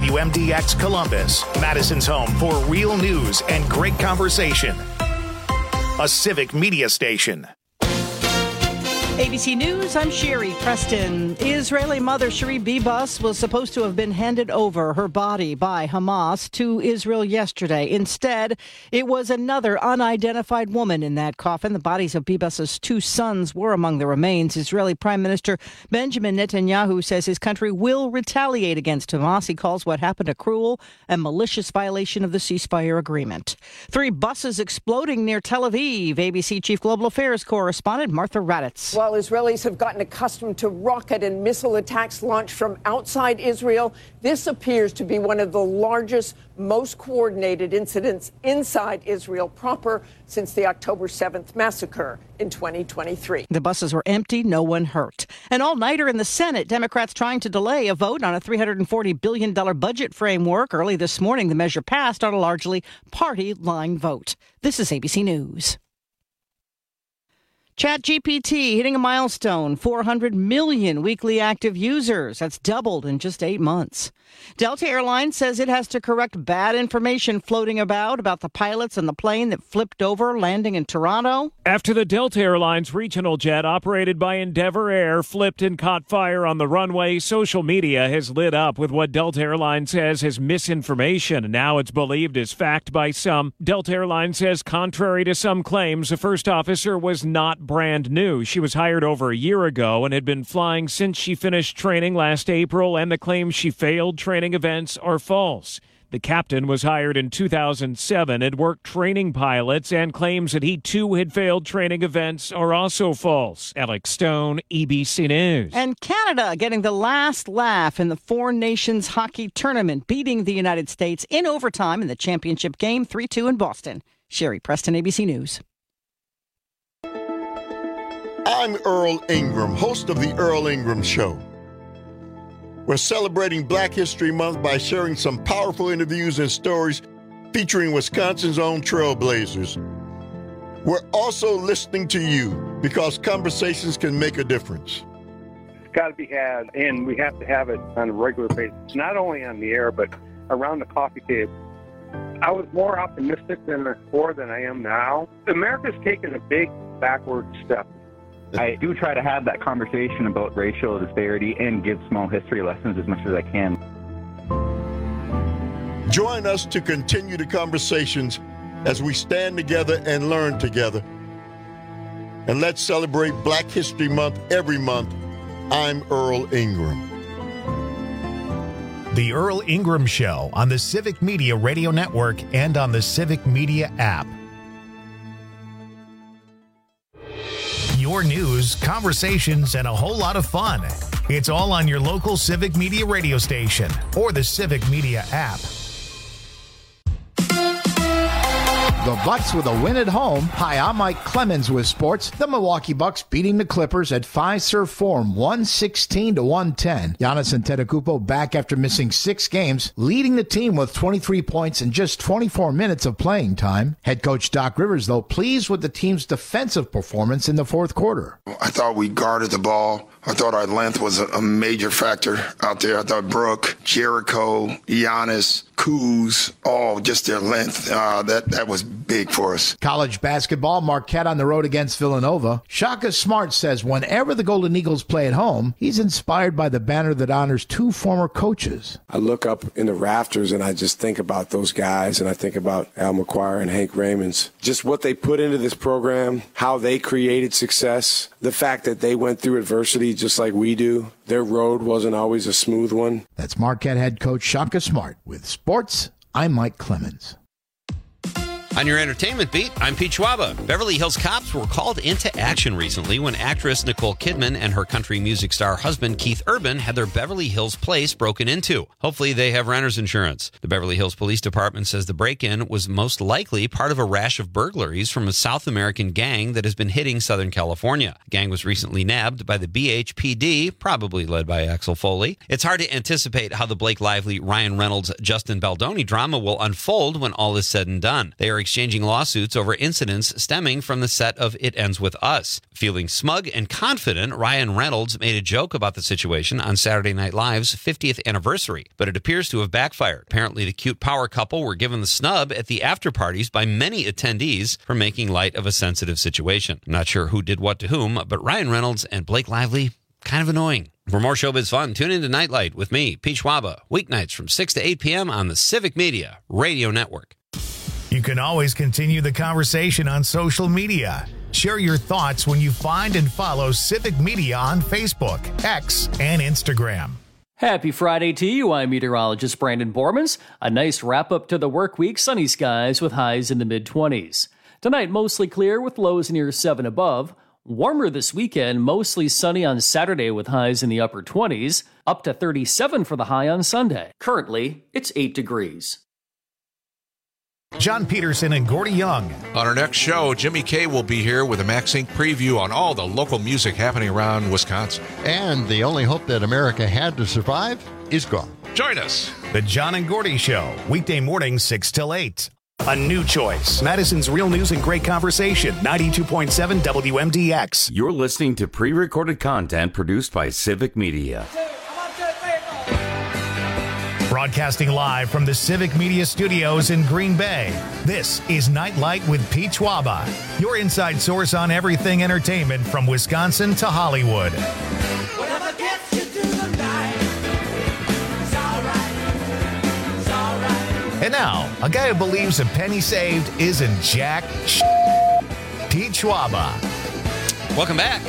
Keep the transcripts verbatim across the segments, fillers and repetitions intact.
W M D X Columbus, Madison's home for real news and great conversation. A civic media station. A B C News, I'm Sherry Preston. Israeli mother Cherie Bibas was supposed to have been handed over her body by Hamas to Israel yesterday. Instead, it was another unidentified woman in that coffin. The bodies of Bibas's two sons were among the remains. Israeli Prime Minister Benjamin Netanyahu says his country will retaliate against Hamas. He calls what happened a cruel and malicious violation of the ceasefire agreement. Three buses exploding near Tel Aviv. A B C Chief Global Affairs correspondent Martha Raddatz. While Israelis have gotten accustomed to rocket and missile attacks launched from outside Israel, this appears to be one of the largest, most coordinated incidents inside Israel proper since the October seventh massacre in twenty twenty-three. The buses were empty, no one hurt. An all-nighter in the Senate, Democrats trying to delay a vote on a three hundred forty billion dollars budget framework. Early this morning, the measure passed on a largely party-line vote. This is A B C News. ChatGPT hitting a milestone, four hundred million weekly active users. That's doubled in just eight months. Delta Airlines says it has to correct bad information floating about about the pilots and the plane that flipped over landing in Toronto. After the Delta Airlines regional jet operated by Endeavour Air flipped and caught fire on the runway, social media has lit up with what Delta Airlines says is misinformation. Now it's believed as fact by some. Delta Airlines says contrary to some claims, the first officer was not brand new. She was hired over a year ago and had been flying since she finished training last April, and the claims she failed training events are false. The captain was hired in two thousand seven, had worked training pilots, and claims that he too had failed training events are also false. Alex Stone, A B C News. And Canada getting the last laugh in the Four Nations hockey tournament, beating the United States in overtime in the championship game three two in Boston. Sherry Preston, A B C News. I'm Earl Ingram, host of The Earl Ingram Show. We're celebrating Black History Month by sharing some powerful interviews and stories featuring Wisconsin's own trailblazers. We're also listening to you because conversations can make a difference. It's got to be had, and we have to have it on a regular basis, not only on the air, but around the coffee table. I was more optimistic than before than I am now. America's taken a big backward step. I do try to have that conversation about racial disparity and give small history lessons as much as I can. Join us to continue the conversations as we stand together and learn together. And let's celebrate Black History Month every month. I'm Earl Ingram. The Earl Ingram Show on the Civic Media Radio Network and on the Civic Media app. Your news, conversations, and a whole lot of fun. It's all on your local Civic Media radio station or the Civic Media app. The Bucks with a win at home. Hi, I'm Mike Clemens with sports. The Milwaukee Bucks beating the Clippers at Fiserv Forum one sixteen to one ten. Giannis Antetokounmpo back after missing six games, leading the team with twenty-three points in just twenty-four minutes of playing time. Head coach Doc Rivers, though, pleased with the team's defensive performance in the fourth quarter. I thought we guarded the ball. I thought our length was a major factor out there. I thought Brooke, Jericho, Giannis, Kuz, all just their length. Uh, that, that was big for us. College basketball, Marquette on the road against Villanova. Shaka Smart says whenever the Golden Eagles play at home, he's inspired by the banner that honors two former coaches. I look up in the rafters and I just think about those guys, and I think about Al McGuire and Hank Raymonds. Just what they put into this program, how they created success, the fact that they went through adversity just like we do. Their road wasn't always a smooth one. That's Marquette head coach Shaka Smart. With sports, I'm Mike Clemens. On your entertainment beat, I'm Pete Schwaba. Beverly Hills cops were called into action recently when actress Nicole Kidman and her country music star husband Keith Urban had their Beverly Hills place broken into. Hopefully they have renter's insurance. The Beverly Hills Police Department says the break-in was most likely part of a rash of burglaries from a South American gang that has been hitting Southern California. The gang was recently nabbed by the B H P D, probably led by Axel Foley. It's hard to anticipate how the Blake Lively, Ryan Reynolds, Justin Baldoni drama will unfold when all is said and done. They are exchanging lawsuits over incidents stemming from the set of It Ends With Us. Feeling smug and confident, Ryan Reynolds made a joke about the situation on Saturday Night Live's fiftieth anniversary, but it appears to have backfired. Apparently, the cute power couple were given the snub at the after parties by many attendees for making light of a sensitive situation. I'm not sure who did what to whom, but Ryan Reynolds and Blake Lively, kind of annoying. For more showbiz fun, tune into Nightlight with me, Pete Schwaba, weeknights from six to eight p.m. on the Civic Media Radio Network. You can always continue the conversation on social media. Share your thoughts when you find and follow Civic Media on Facebook, X, and Instagram. Happy Friday to you. I'm meteorologist Brandon Bormans. A nice wrap up to the work week. Sunny skies with highs in the mid-twenties. Tonight, mostly clear with lows near seven above. Warmer this weekend, mostly sunny on Saturday with highs in the upper twenties. Up to thirty-seven for the high on Sunday. Currently, it's eight degrees. John Peterson and Gordy Young. On our next show, Jimmy K will be here with a MaxInc preview on all the local music happening around Wisconsin. And the only hope that America had to survive is gone. Join us. The John and Gordy Show, weekday mornings six till eight. A new choice. Madison's Real News and Great Conversation, ninety-two point seven W M D X. You're listening to pre-recorded content produced by Civic Media. Broadcasting live from the Civic Media Studios in Green Bay, this is Nightlight with Pete Schwaba, your inside source on everything entertainment from Wisconsin to Hollywood. Whatever gets you through the night, it's all right, it's all right. And now, a guy who believes a penny saved isn't jack sh- Pete Schwaba. Welcome back.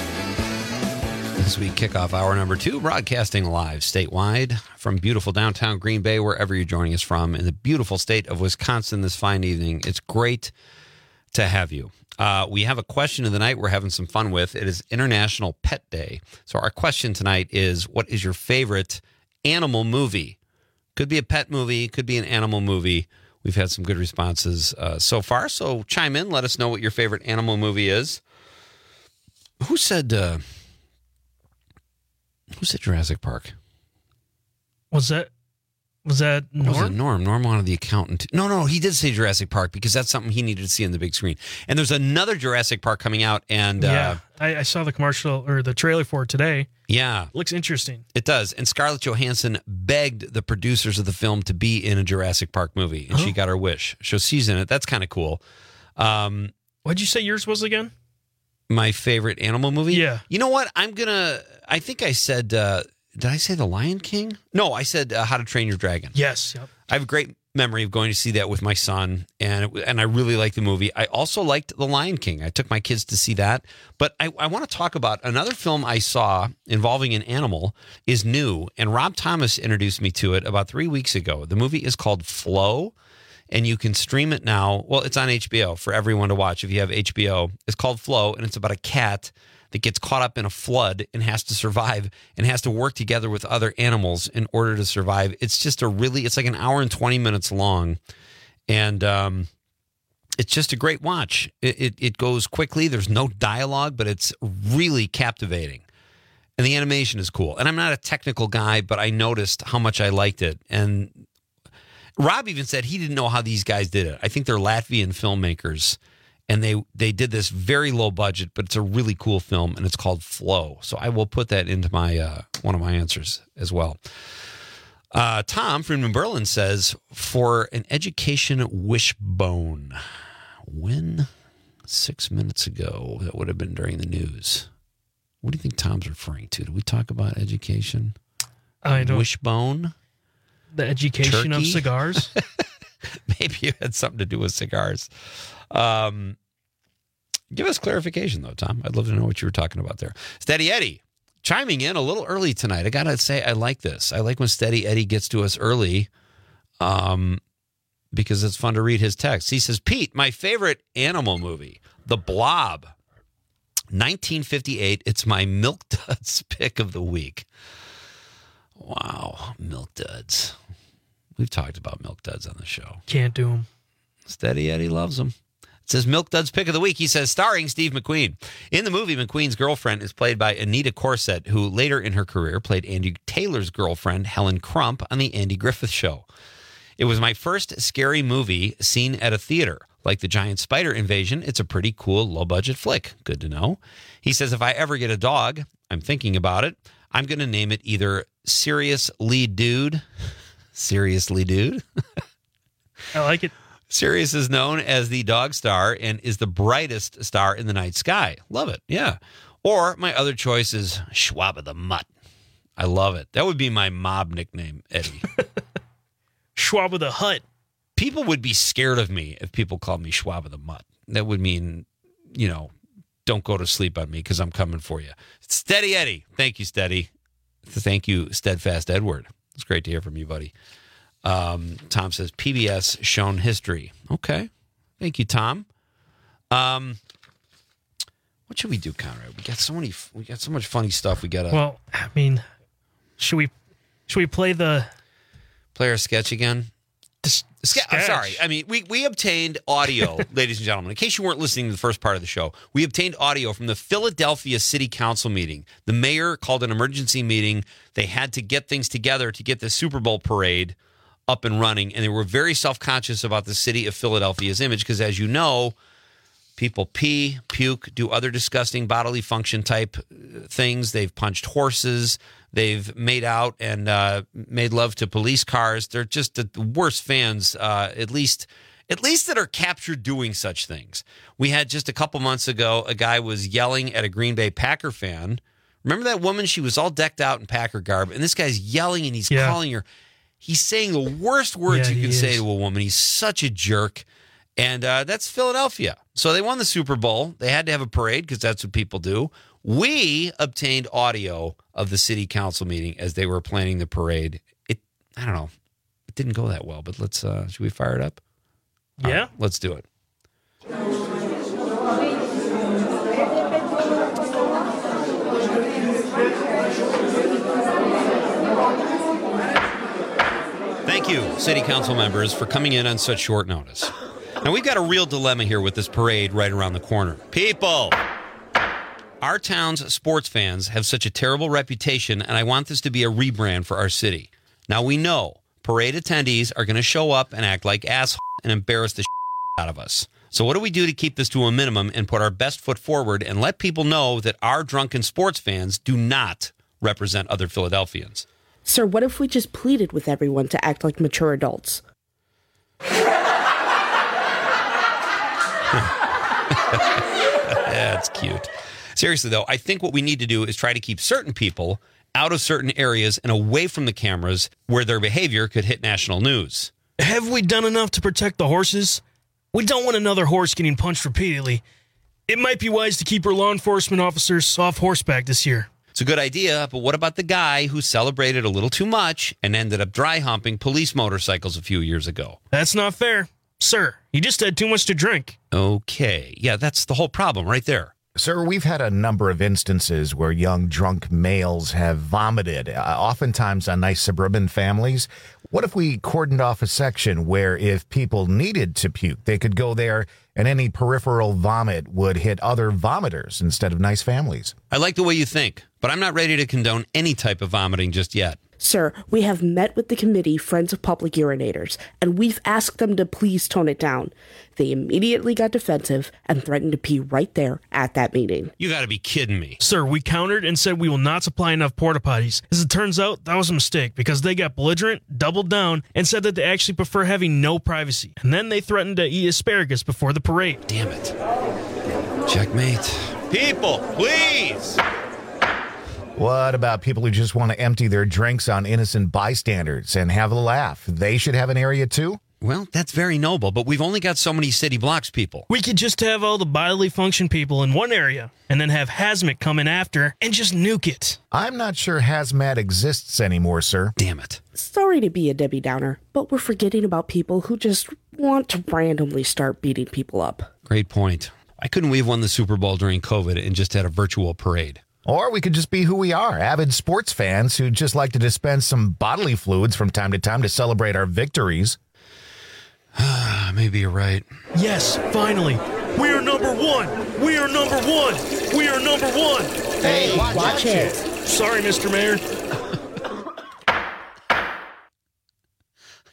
As we kick off hour number two, broadcasting live statewide from beautiful downtown Green Bay, wherever you're joining us from, in the beautiful state of Wisconsin this fine evening. It's great to have you. Uh, we have a question of the night we're having some fun with. It is International Pet Day. So our question tonight is, what is your favorite animal movie? Could be a pet movie, could be an animal movie. We've had some good responses uh, so far. So chime in, let us know what your favorite animal movie is. Who said... Uh, Who said Jurassic Park? Was that was that Norm? Was it Norm? Norm wanted the accountant. No, no, he did say Jurassic Park because that's something he needed to see on the big screen. And there's another Jurassic Park coming out. And yeah, uh, I, I saw the commercial or the trailer for it today. Yeah. Looks interesting. It does. And Scarlett Johansson begged the producers of the film to be in a Jurassic Park movie. And oh. she got her wish. So she's in it. That's kind of cool. Um, What'd you say yours was again? My favorite animal movie? Yeah. You know what? I'm going to, I think I said, uh, did I say The Lion King? No, I said uh, How to Train Your Dragon. Yes. Yep. I have a great memory of going to see that with my son, and it, and I really liked the movie. I also liked The Lion King. I took my kids to see that. But I, I want to talk about another film I saw involving an animal is new, and Rob Thomas introduced me to it about three weeks ago. The movie is called Flow. And you can stream it now. Well, it's on H B O for everyone to watch if you have H B O. It's called Flow, and it's about a cat that gets caught up in a flood and has to survive and has to work together with other animals in order to survive. It's just a really, it's like an hour and twenty minutes long. And um, it's just a great watch. It, it, it goes quickly. There's no dialogue, but it's really captivating. And the animation is cool. And I'm not a technical guy, but I noticed how much I liked it. And Rob even said he didn't know how these guys did it. I think they're Latvian filmmakers, and they they did this very low budget, but it's a really cool film, and it's called Flow. So I will put that into my uh, one of my answers as well. Uh, Tom from New Berlin says, for an education wishbone. When? Six minutes ago. That would have been during the news. What do you think Tom's referring to? Did we talk about education? I don't. Wishbone? The education Turkey? of cigars? Maybe it had something to do with cigars. Um, give us clarification, though, Tom. I'd love to know what you were talking about there. Steady Eddie, chiming in a little early tonight. I got to say, I like this. I like when Steady Eddie gets to us early um, because it's fun to read his text. He says, Pete, my favorite animal movie, The Blob. nineteen fifty-eight. It's my Milk Duds pick of the week. Wow, Milk Duds. We've talked about Milk Duds on the show. Can't do them. Steady Eddie loves them. It says Milk Duds pick of the week. He says, starring Steve McQueen. In the movie, McQueen's girlfriend is played by Anita Corset, who later in her career played Andy Taylor's girlfriend, Helen Crump, on the Andy Griffith Show. It was my first scary movie seen at a theater. Like the giant spider invasion, it's a pretty cool low-budget flick. Good to know. He says, if I ever get a dog, I'm thinking about it, I'm going to name it either Serious Lee Dude. Serious Lee Dude. I like it. Sirius is known as the dog star and is the brightest star in the night sky. Love it. Yeah. Or my other choice is Schwab the Mutt. I love it. That would be my mob nickname, Eddie. Schwab the Hut. People would be scared of me if people called me Schwab the Mutt. That would mean, you know, don't go to sleep on me because I'm coming for you. Steady Eddie. Thank you, Steady. Thank you, Steadfast Edward. It's great to hear from you, buddy. Um, Tom says, P B S shown history. Okay. Thank you, Tom. Um, what should we do, Conrad? We got so many, we got so much funny stuff. We got to. Well, I mean, should we, should we play the play our sketch again? Ske- I'm sorry. I mean, we, we obtained audio, ladies and gentlemen. In case you weren't listening to the first part of the show, we obtained audio from the Philadelphia City Council meeting. The mayor called an emergency meeting. They had to get things together to get the Super Bowl parade up and running, and they were very self-conscious about the city of Philadelphia's image because, as you know, people pee, puke, do other disgusting bodily function type things. They've punched horses. They've made out and uh, made love to police cars. They're just the worst fans, uh, at least at least that are captured doing such things. We had just a couple months ago, a guy was yelling at a Green Bay Packer fan. Remember that woman? She was all decked out in Packer garb, and this guy's yelling and he's yeah. calling her. He's saying the worst words yeah, you can say to a woman. He's such a jerk. And uh, that's Philadelphia. So they won the Super Bowl. They had to have a parade because that's what people do. We obtained audio of the city council meeting as they were planning the parade. It, I don't know. It didn't go that well, but let's, uh, should we fire it up? Yeah. Right, let's do it. Thank you, city council members, for coming in on such short notice. Now, we've got a real dilemma here with this parade right around the corner. People, our town's sports fans have such a terrible reputation, and I want this to be a rebrand for our city. Now, we know parade attendees are going to show up and act like assholes and embarrass the shit out of us. So what do we do to keep this to a minimum and put our best foot forward and let people know that our drunken sports fans do not represent other Philadelphians? Sir, what if we just pleaded with everyone to act like mature adults? That's cute. Seriously, though, I think what we need to do is try to keep certain people out of certain areas and away from the cameras where their behavior could hit national news. Have we done enough to protect the horses? We don't want another horse getting punched repeatedly. It might be wise to keep our law enforcement officers off horseback this year. It's a good idea, but what about the guy who celebrated a little too much and ended up dry humping police motorcycles a few years ago? That's not fair. Sir, he just had too much to drink. Okay. Yeah, that's the whole problem right there. Sir, we've had a number of instances where young drunk males have vomited, uh, oftentimes on nice suburban families. What if we cordoned off a section where if people needed to puke, they could go there and any peripheral vomit would hit other vomiters instead of nice families? I like the way you think, but I'm not ready to condone any type of vomiting just yet. Sir, we have met with the committee, Friends of Public Urinators, and we've asked them to please tone it down. They immediately got defensive and threatened to pee right there at that meeting. You got to be kidding me. Sir, we countered and said we will not supply enough porta potties. As it turns out, that was a mistake because they got belligerent, doubled down, and said that they actually prefer having no privacy. And then they threatened to eat asparagus before the parade. Damn it. Checkmate. People, please. What about people who just want to empty their drinks on innocent bystanders and have a laugh? They should have an area too? Well, that's very noble, but we've only got so many city blocks people. We could just have all the bodily function people in one area and then have Hazmat come in after and just nuke it. I'm not sure Hazmat exists anymore, sir. Damn it. Sorry to be a Debbie Downer, but we're forgetting about people who just want to randomly start beating people up. Great point. Why couldn't we have won the Super Bowl during COVID and just had a virtual parade? Or we could just be who we are, avid sports fans who just like to dispense some bodily fluids from time to time to celebrate our victories. Maybe you're right. Yes, finally. We are number one. We are number one. We are number one. Hey, watch, watch it. it. Sorry, Mister Mayor.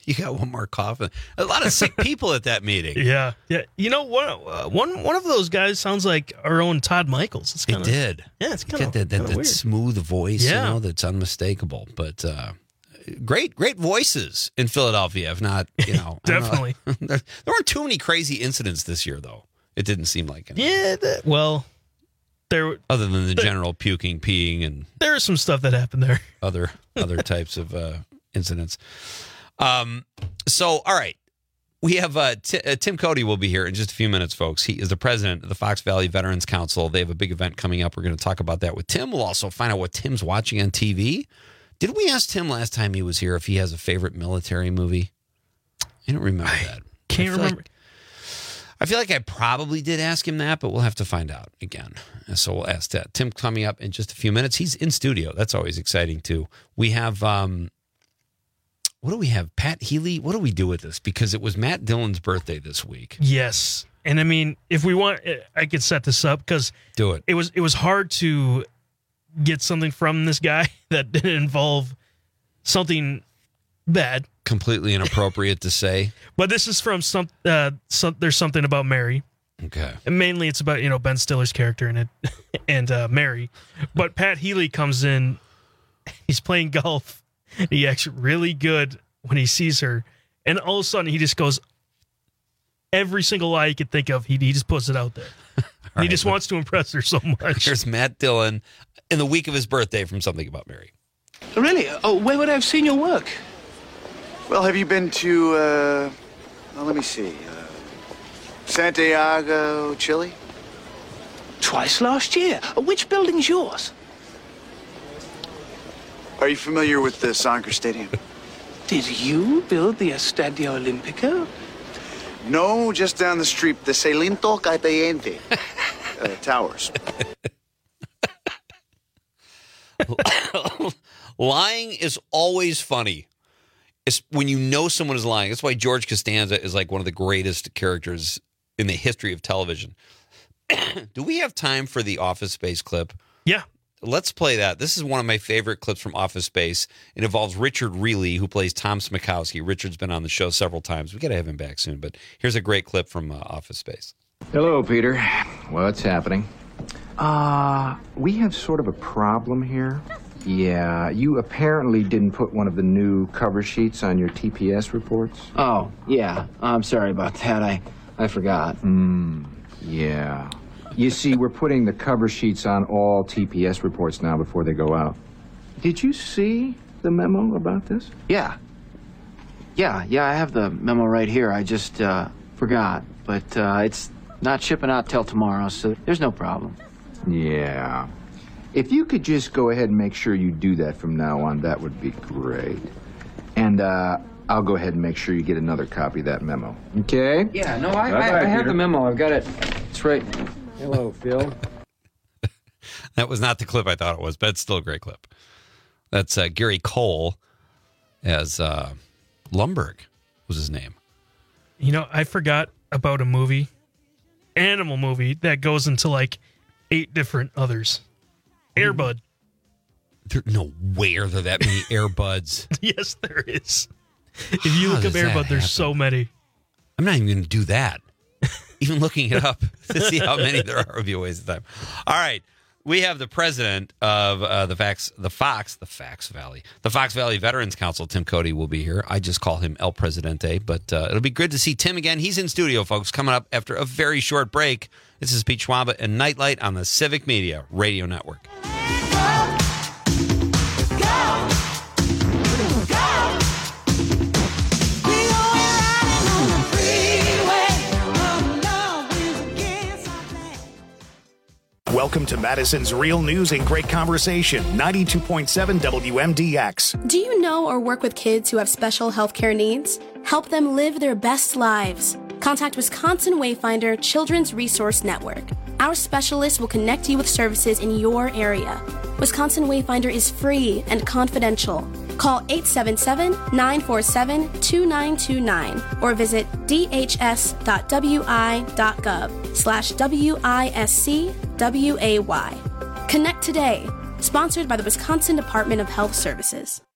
You got one more cough. A lot of sick people at that meeting. Yeah, yeah. You know, one uh, one one of those guys sounds like our own Todd Michaels. It's kinda, it did. Yeah, it's kind of that, that, that weird. smooth voice. Yeah. You know, that's unmistakable. But uh, great, great voices in Philadelphia. If not, you know, I don't know. Definitely. there, there weren't too many crazy incidents this year, though. It didn't seem like it. Yeah. That, well, there. Other than the general puking, peeing, and there is some stuff that happened there. other other types of uh, incidents. Um. So, all right. We have uh, T- uh, Tim Cody will be here in just a few minutes, folks. He is the president of the Fox Valley Veterans Council. They have a big event coming up. We're going to talk about that with Tim. We'll also find out what Tim's watching on T V. Did we ask Tim last time he was here if he has a favorite military movie? I don't remember I that. Can't I remember. Like, I feel like I probably did ask him that, but we'll have to find out again. And so we'll ask that. Tim coming up in just a few minutes. He's in studio. That's always exciting, too. We have... Um, What do we have? Pat Healy? What do we do with this? Because it was Matt Dillon's birthday this week. Yes. And I mean, if we want, I could set this up because do it. It was it was hard to get something from this guy that didn't involve something bad. Completely inappropriate to say. But this is from some, uh, some. There's something about Mary. Okay. And mainly it's about, you know, Ben Stiller's character in it and uh, Mary. But Pat Healy comes in. He's playing golf. He acts really good when he sees her, and all of a sudden he just goes every single lie he could think of. He he just puts it out there. he right, just wants to impress her so much. Here's Matt Dillon in the week of his birthday from Something About Mary. Really? Oh, where would I have seen your work? Well, have you been to? Uh, well, let me see. Uh, Santiago, Chile. Twice last year. Which building's yours? Are you familiar with the soccer stadium? Did you build the Estadio Olimpico? No, just down the street, the Celinto Cayente uh, Towers. Lying is always funny. It's when you know someone is lying. That's why George Costanza is like one of the greatest characters in the history of television. Do we have time for the Office Space clip? Yeah. Let's play that. This is one of my favorite clips from Office Space. It involves Richard Reilly, who plays Tom Smikowski. Richard's been on the show several times. We got to have him back soon. But here's a great clip from uh, Office Space. Hello, Peter. What's happening? Uh, we have sort of a problem here. Yeah, you apparently didn't put one of the new cover sheets on your T P S reports. Oh, yeah. I'm sorry about that. I, I forgot. Hmm, yeah. You see, we're putting the cover sheets on all T P S reports now before they go out. Did you see the memo about this? Yeah. Yeah, yeah, I have the memo right here. I just uh, forgot. But uh, it's not shipping out till tomorrow, so there's no problem. Yeah. If you could just go ahead and make sure you do that from now on, that would be great. And uh, I'll go ahead and make sure you get another copy of that memo. Okay? Yeah, no, I, Bye-bye, I, I have Peter. the memo. I've got it. It's right. Hello, Phil. That was not the clip I thought it was, but it's still a great clip. That's uh, Gary Cole as uh, Lumberg was his name. You know, I forgot about a movie, animal movie, that goes into like eight different others. Airbud. There, no way are there that many Airbuds. Yes, there is. If you How look up does that Airbud, there's happen? so many. I'm not even going to do that. Even looking it up to see how many there are would be a waste of time. All right. We have the president of uh, the Fox, the Fox, the Fox Valley, the Fox Valley Veterans Council. Tim Cody will be here. I just call him El Presidente, but uh, it'll be good to see Tim again. He's in studio, folks, coming up after a very short break. This is Pete Schwaba and Nightlight on the Civic Media Radio Network. Welcome to Madison's Real News and Great Conversation, ninety-two point seven W M D X. Do you know or work with kids who have special healthcare needs? Help them live their best lives. Contact Wisconsin Wayfinder Children's Resource Network. Our specialists will connect you with services in your area. Wisconsin Wayfinder is free and confidential. Call eight seven seven, nine four seven, two nine two nine or visit d h s dot w i dot gov slash W I S C W A Y. Connect today. Sponsored by the Wisconsin Department of Health Services.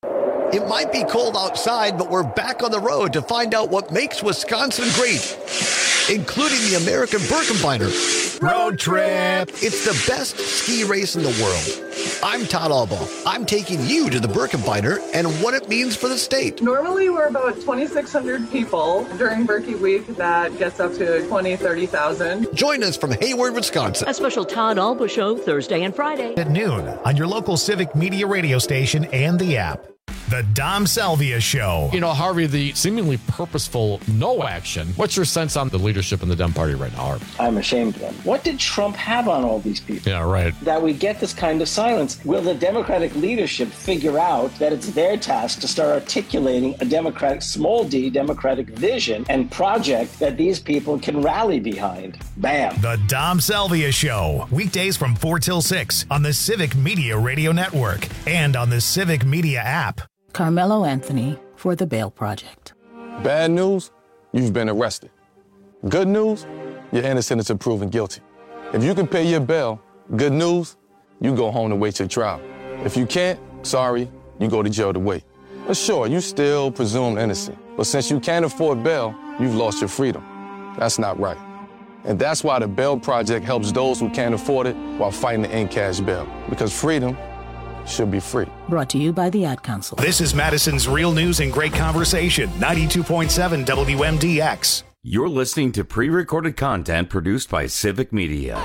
It might be cold outside, but we're back on the road to find out what makes Wisconsin great, including the American Birkebeiner Road Trip. It's the best ski race in the world. I'm Todd Albaugh. I'm taking you to the Birkebeiner and what it means for the state. Normally, we're about twenty-six hundred people. During Birkie Week, that gets up to twenty, thirty thousand. Join us from Hayward, Wisconsin. A special Todd Albaugh show Thursday and Friday At noon on your local Civic Media radio station and the app. The Dom Salvia Show. You know, Harvey, the seemingly purposeful no action. What's your sense on the leadership in the Dem Party right now, Harvey? I'm ashamed of them. What did Trump have on all these people? Yeah, right. That we get this kind of silence. Will the Democratic leadership figure out that it's their task to start articulating a Democratic, small d, Democratic vision and project that these people can rally behind? Bam. The Dom Salvia Show. Weekdays from four till six on the Civic Media Radio Network and on the Civic Media app. Carmelo Anthony for the Bail Project. Bad news, you've been arrested. Good news, you're innocent until proven guilty. If you can pay your bail, good news, you go home to wait your trial. If you can't, sorry, you go to jail to wait. But sure, you still presumed innocent. But since you can't afford bail, you've lost your freedom. That's not right. And that's why the Bail Project helps those who can't afford it while fighting to end cash bail. Because freedom should be free. Brought to you by the Ad Council. This is Madison's Real News and Great Conversation, ninety-two point seven W M D X. You're listening to pre-recorded content produced by Civic Media.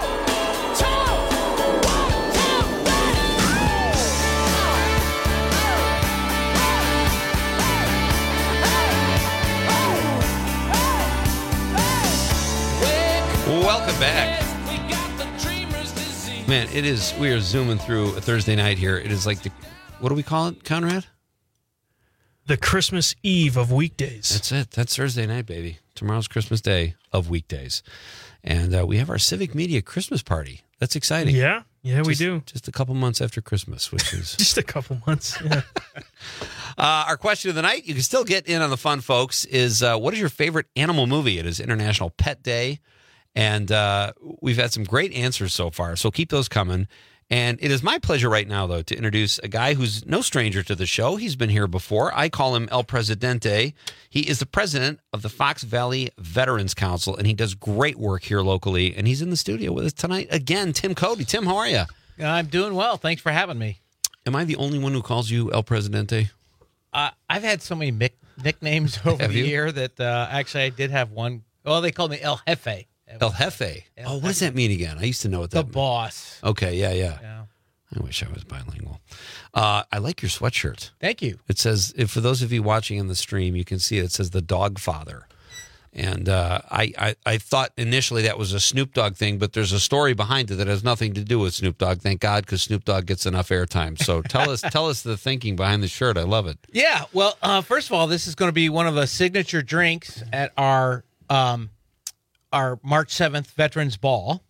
Welcome back. Man, it is, we are zooming through a Thursday night here. It is like the, what do we call it, Conrad? The Christmas Eve of weekdays. That's it. That's Thursday night, baby. Tomorrow's Christmas Day of weekdays. And uh, we have our Civic Media Christmas party. That's exciting. Yeah, yeah, just, we do. Just a couple months after Christmas, which is... just a couple months, yeah. uh, our question of the night, you can still get in on the fun, folks, is uh, what is your favorite animal movie? It is International Pet Day. And uh, we've had some great answers so far, so keep those coming. And it is my pleasure right now, though, to introduce a guy who's no stranger to the show. He's been here before. I call him El Presidente. He is the president of the Fox Valley Veterans Council, and he does great work here locally. And he's in the studio with us tonight again, Tim Cody. Tim, how are you? I'm doing well. Thanks for having me. Am I the only one who calls you El Presidente? Uh, I've had so many mic- nicknames over Have the you? year that uh, actually I did have one. Well, they called me El Jefe. El Jefe. Oh, what does that mean again? I used to know what that The meant. boss. Okay, yeah, yeah, Yeah. I wish I was bilingual. Uh, I like your sweatshirt. Thank you. It says, if for those of you watching in the stream, you can see it, it says the Dog Father. And uh, I, I, I thought initially that was a Snoop Dogg thing, but there's a story behind it that has nothing to do with Snoop Dogg. Thank God, because Snoop Dogg gets enough airtime. So tell us tell us the thinking behind the shirt. I love it. Yeah. Well, uh, first of all, this is going to be one of the signature drinks at our um, our March seventh Veterans Ball.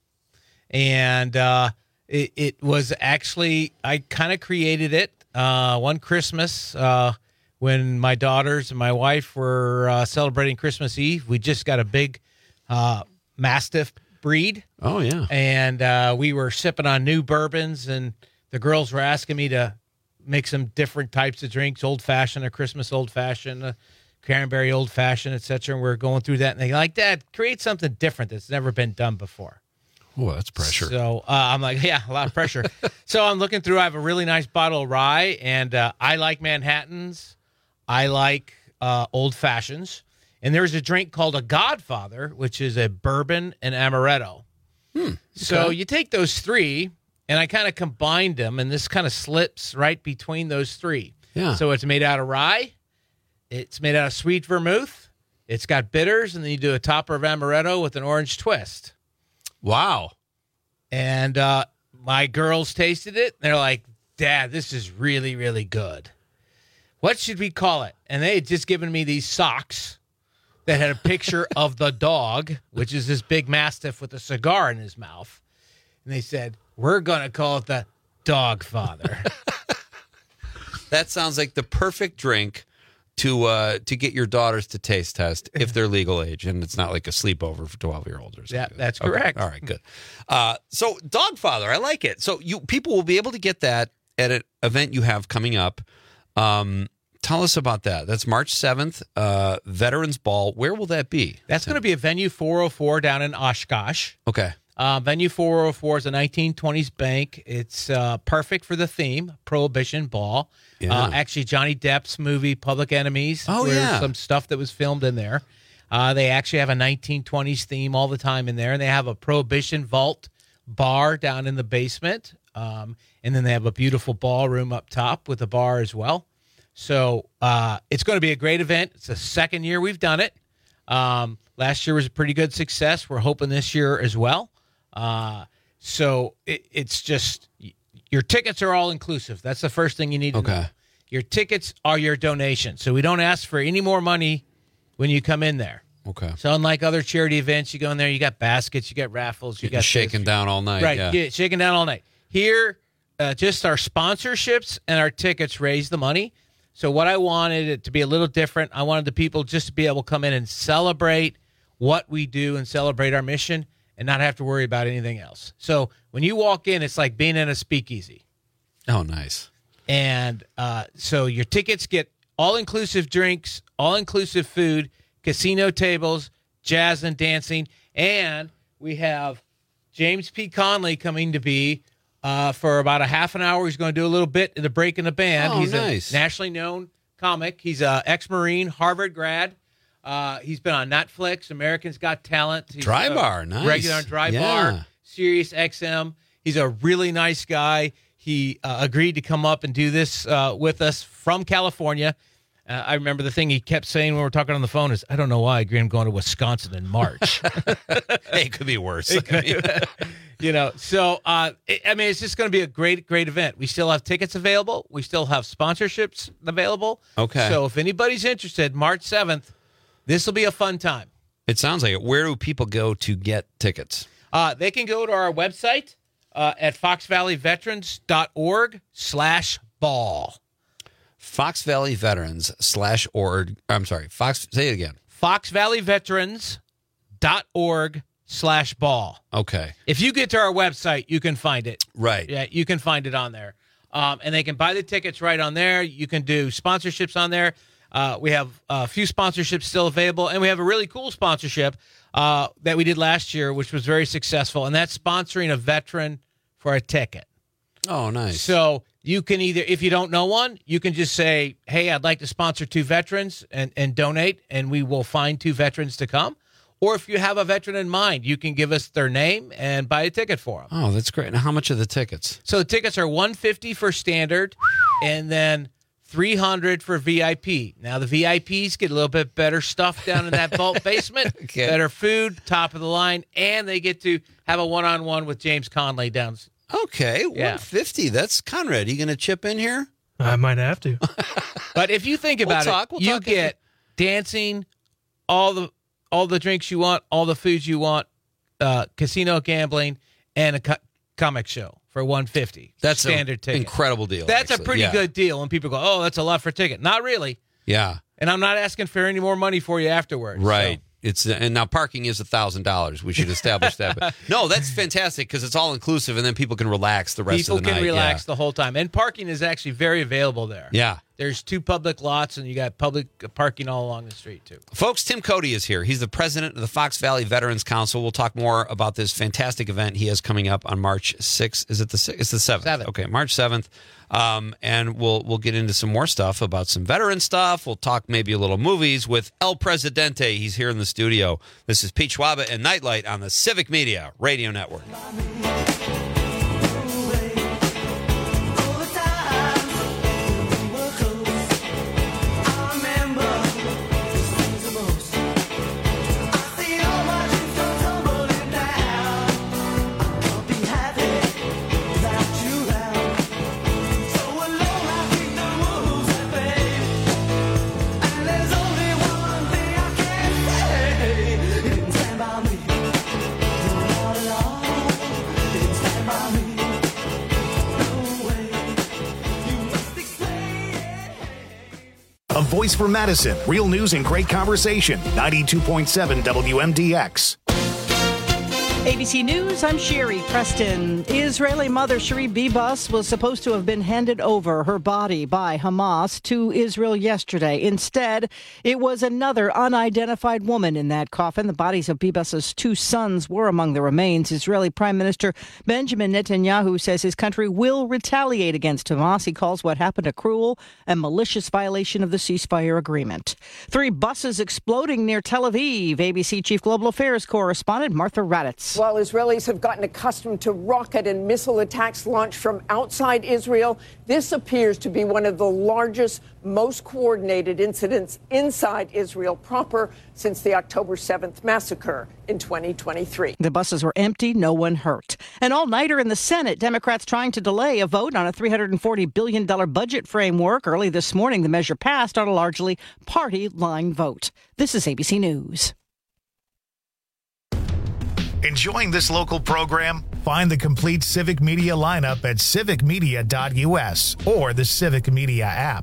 And uh, it, it was actually, I kind of created it uh, one Christmas uh, when my daughters and my wife were uh, celebrating Christmas Eve. We just got a big uh, Mastiff breed. Oh, yeah. And uh, we were sipping on new bourbons, and the girls were asking me to make some different types of drinks, old-fashioned, a Christmas old-fashioned, a cranberry old-fashioned, et cetera. And we're going through that, and they're like, Dad, create something different that's never been done before. Oh, that's pressure. So uh, I'm like, yeah, a lot of pressure. So I'm looking through. I have a really nice bottle of rye, and uh, I like Manhattans. I like uh, old fashions. And there's a drink called a Godfather, which is a bourbon and amaretto. Hmm, okay. So you take those three, and I kind of combined them, and this kind of slips right between those three. Yeah. So it's made out of rye. It's made out of sweet vermouth. It's got bitters, and then you do a topper of amaretto with an orange twist. Wow. And uh, my girls tasted it. They're like, Dad, this is really, really good. What should we call it? And they had just given me these socks that had a picture of the dog, which is this big Mastiff with a cigar in his mouth. And they said, we're going to call it the Dog Father. That sounds like the perfect drink to uh, to get your daughters to taste test if they're legal age, and it's not like a sleepover for twelve-year-olds or something. Yeah, that's Okay. correct. All right, good. Uh, so, Dogfather, I like it. So, you people will be able to get that at an event you have coming up. Um, Tell us about that. That's March seventh, uh, Veterans Ball. Where will that be? That's going to be at Venue four oh four down in Oshkosh. Okay. Uh, Venue four oh four is a nineteen twenties bank. It's uh, perfect for the theme, Prohibition Ball. Yeah. Uh, actually, Johnny Depp's movie, Public Enemies. Oh, there's yeah. some stuff that was filmed in there. Uh, they actually have a nineteen twenties theme all the time in there, and they have a Prohibition Vault bar down in the basement. Um, and then they have a beautiful ballroom up top with a bar as well. So uh, it's going to be a great event. It's the second year we've done it. Um, last year was a pretty good success. We're hoping this year as well. Uh, so it, it's just your tickets are all inclusive. That's the first thing you need to Okay. know. Your tickets are your donation. So we don't ask for any more money when you come in there. Okay. So unlike other charity events, you go in there, you got baskets, you got raffles, you Getting got shaken this. down all night. Right, Yeah. get shaken down all night. Here, uh, just our sponsorships and our tickets raise the money. So what I wanted it to be a little different. I wanted the people just to be able to come in and celebrate what we do and celebrate our mission and not have to worry about anything else. So when you walk in, it's like being in a speakeasy. Oh, nice. And uh, so your tickets get all-inclusive drinks, all-inclusive food, casino tables, jazz and dancing, and we have James P. Conley coming to be uh, for about a half an hour. He's going to do a little bit in the break in the band. Oh, He's nice. a nationally known comic. He's an ex-Marine, Harvard grad. Uh, he's been on Netflix, Americans Got Talent. He's Dry a Bar, nice. Regular on Dry Yeah. Bar, Sirius X M. He's a really nice guy. He uh, agreed to come up and do this uh, with us from California. Uh, I remember the thing he kept saying when we were talking on the phone is, I don't know why I agreed I'm going to Wisconsin in March. Hey, it could be worse. It could- you know, so, uh, it, I mean, it's just going to be a great, great event. We still have tickets available. We still have sponsorships available. Okay. So if anybody's interested, March seventh, this will be a fun time. It sounds like it. Where do people go to get tickets? Uh, they can go to our website uh, at fox valley veterans dot org slash ball. Fox Valley Veterans slash org. I'm sorry. Fox. Say it again. fox valley veterans dot org slash ball. Okay. If you get to our website, you can find it. Right. Yeah, you can find it on there. Um, and they can buy the tickets right on there. You can do sponsorships on there. Uh, we have a few sponsorships still available, and we have a really cool sponsorship uh, that we did last year, which was very successful, and that's sponsoring a veteran for a ticket. Oh, nice. So you can either, if you don't know one, you can just say, hey, I'd like to sponsor two veterans and, and donate, and we will find two veterans to come. Or if you have a veteran in mind, you can give us their name and buy a ticket for them. Oh, that's great. Now, how much are the tickets? So the tickets are one hundred fifty dollars for standard and then three hundred dollars for V I P. Now, the V I Ps get a little bit better stuff down in that vault basement, Okay. better food, top of the line, and they get to have a one-on-one with James Conley down. Okay, Yeah. one hundred fifty. That's Conrad. You going to chip in here? I might have to. But if you think We'll about talk, it, we'll you talk. get dancing, all the all the drinks you want, all the foods you want, uh, casino gambling, and a co- comic show for one hundred fifty dollars. That's an standard ticket. incredible deal. That's actually. a pretty Yeah. good deal. When people go, "Oh, that's a lot for a ticket." Not really. Yeah. And I'm not asking for any more money for you afterwards. Right. It's and now parking is a thousand dollars. We should establish that. But no, that's fantastic because it's all inclusive, and then people can relax the So rest people of the can night. relax the whole time, and parking is actually very available there. Yeah. There's two public lots, and you got public parking all along the street too. Folks, Tim Cody is here. He's the president of the Fox Valley Veterans Council. We'll talk more about this fantastic event he has coming up on March sixth. Is it the sixth? It's the seventh. Seventh. Okay, March seventh. Um, and we'll we'll get into some more stuff about some veteran stuff. We'll talk maybe a little movies with El Presidente. He's here in the studio. This is Pete Schwaba and Nightlight on the Civic Media Radio Network. A voice for Madison. Real news and great conversation. ninety-two point seven W M D X. A B C News, I'm Sherry Preston. Israeli mother Cherie Bibas was supposed to have been handed over her body by Hamas to Israel yesterday. Instead, it was another unidentified woman in that coffin. The bodies of Bibas's two sons were among the remains. Israeli Prime Minister Benjamin Netanyahu says his country will retaliate against Hamas. He calls what happened a cruel and malicious violation of the ceasefire agreement. Three buses exploding near Tel Aviv. A B C Chief Global Affairs correspondent Martha Raddatz. While Israelis have gotten accustomed to rocket and missile attacks launched from outside Israel, this appears to be one of the largest, most coordinated incidents inside Israel proper since the October seventh massacre in twenty twenty-three. The buses were empty, no one hurt. An all-nighter in the Senate, Democrats trying to delay a vote on a three hundred forty billion dollars budget framework. Early this morning, the measure passed on a largely party-line vote. This is A B C News. Enjoying this local program? Find the complete Civic Media lineup at civic media dot U S or the Civic Media app.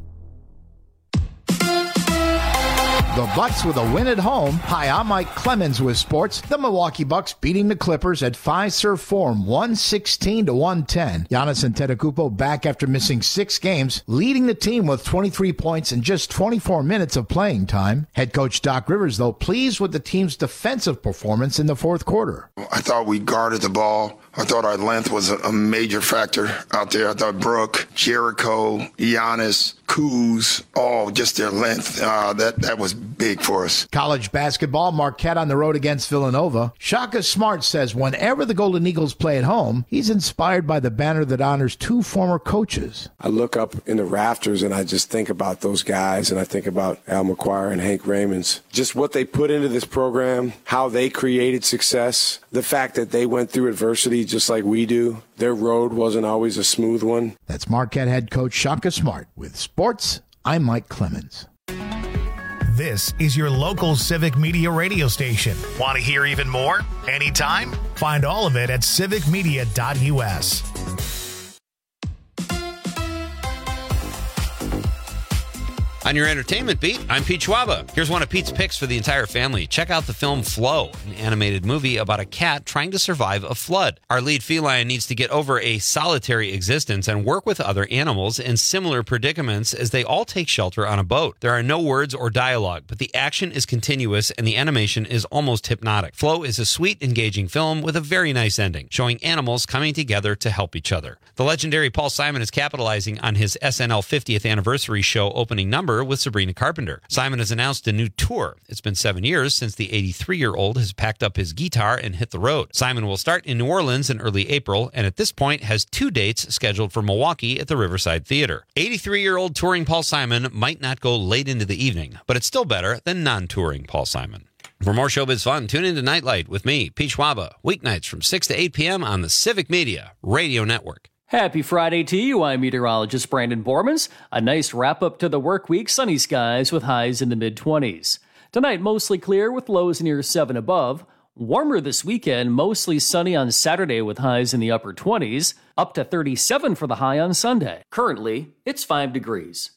The Bucks with a win at home. Hi, I'm Mike Clemens with sports. The Milwaukee Bucks beating the Clippers at Fiserv Forum one sixteen to one ten. Giannis Antetokounmpo back after missing six games, leading the team with twenty-three points in just twenty-four minutes of playing time. Head coach Doc Rivers, though, pleased with the team's defensive performance in the fourth quarter. I thought we guarded the ball. I thought our length was a major factor out there. I thought Brooke, Jericho, Giannis, Kuz, all just their length. Uh, that, that was big for us. College basketball, Marquette on the road against Villanova. Shaka Smart says whenever the Golden Eagles play at home, he's inspired by the banner that honors two former coaches. I look up in the rafters and I just think about those guys, and I think about Al McGuire and Hank Raymonds. Just what they put into this program, how they created success, the fact that they went through adversity just like we do. Their road wasn't always a smooth one. That's Marquette head coach Shaka Smart. With sports, I'm Mike Clemens. This is your local Civic Media radio station. Want to hear even more? Anytime? Find all of it at civic media dot U S. On your entertainment beat, I'm Pete Schwaba. Here's one of Pete's picks for the entire family. Check out the film Flow, an animated movie about a cat trying to survive a flood. Our lead feline needs to get over a solitary existence and work with other animals in similar predicaments as they all take shelter on a boat. There are no words or dialogue, but the action is continuous and the animation is almost hypnotic. Flow is a sweet, engaging film with a very nice ending, showing animals coming together to help each other. The legendary Paul Simon is capitalizing on his S N L fiftieth anniversary show opening number with Sabrina Carpenter. Simon has announced a new tour. It's been seven years since the eighty-three-year-old has packed up his guitar and hit the road. Simon will start in New Orleans in early April, and at this point has two dates scheduled for Milwaukee at the Riverside Theater. eighty-three-year-old touring Paul Simon might not go late into the evening, but it's still better than non-touring Paul Simon. For more showbiz fun, tune in to Nightlight with me, Pete Schwaba, weeknights from six to eight p.m. on the Civic Media Radio Network. Happy Friday to you. I'm meteorologist Brandon Bormans. A nice wrap-up to the work week. Sunny skies with highs in the mid-twenties. Tonight, mostly clear with lows near seven above. Warmer this weekend, mostly sunny on Saturday with highs in the upper twenties. Up to thirty-seven for the high on Sunday. Currently, it's five degrees.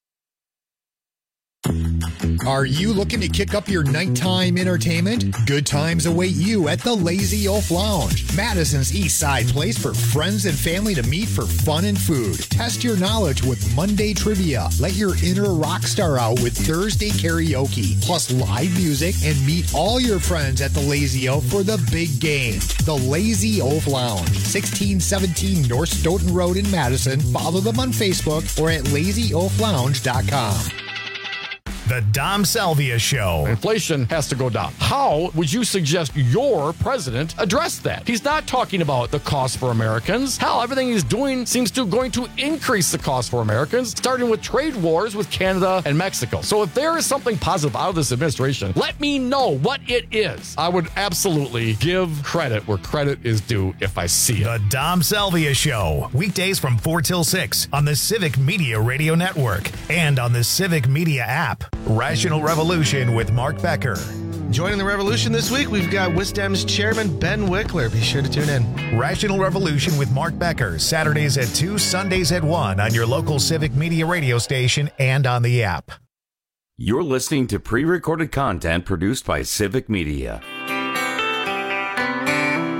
Are you looking to kick up your nighttime entertainment? Good times await you at the Lazy Oaf Lounge, Madison's East Side place for friends and family to meet for fun and food. Test your knowledge with Monday trivia. Let your inner rock star out with Thursday karaoke, plus live music, and meet all your friends at the Lazy Oaf for the big game. The Lazy Oaf Lounge, sixteen seventeen North Stoughton Road in Madison. Follow them on Facebook or at lazy oaf lounge dot com. The Dom Salvia Show. Inflation has to go down. How would you suggest your president address that? He's not talking about the cost for Americans. Hell, everything he's doing seems to going to increase the cost for Americans, starting with trade wars with Canada and Mexico. So if there is something positive out of this administration, let me know what it is. I would absolutely give credit where credit is due if I see it. The Dom Salvia Show. Weekdays from four till six on the Civic Media Radio Network and on the Civic Media app. Rational Revolution with Mark Becker. Joining the revolution this week, we've got WisDem's chairman, Ben Wickler. Be sure to tune in. Rational Revolution with Mark Becker, Saturdays at two, Sundays at one on your local Civic Media radio station and on the app. You're listening to pre-recorded content produced by Civic Media.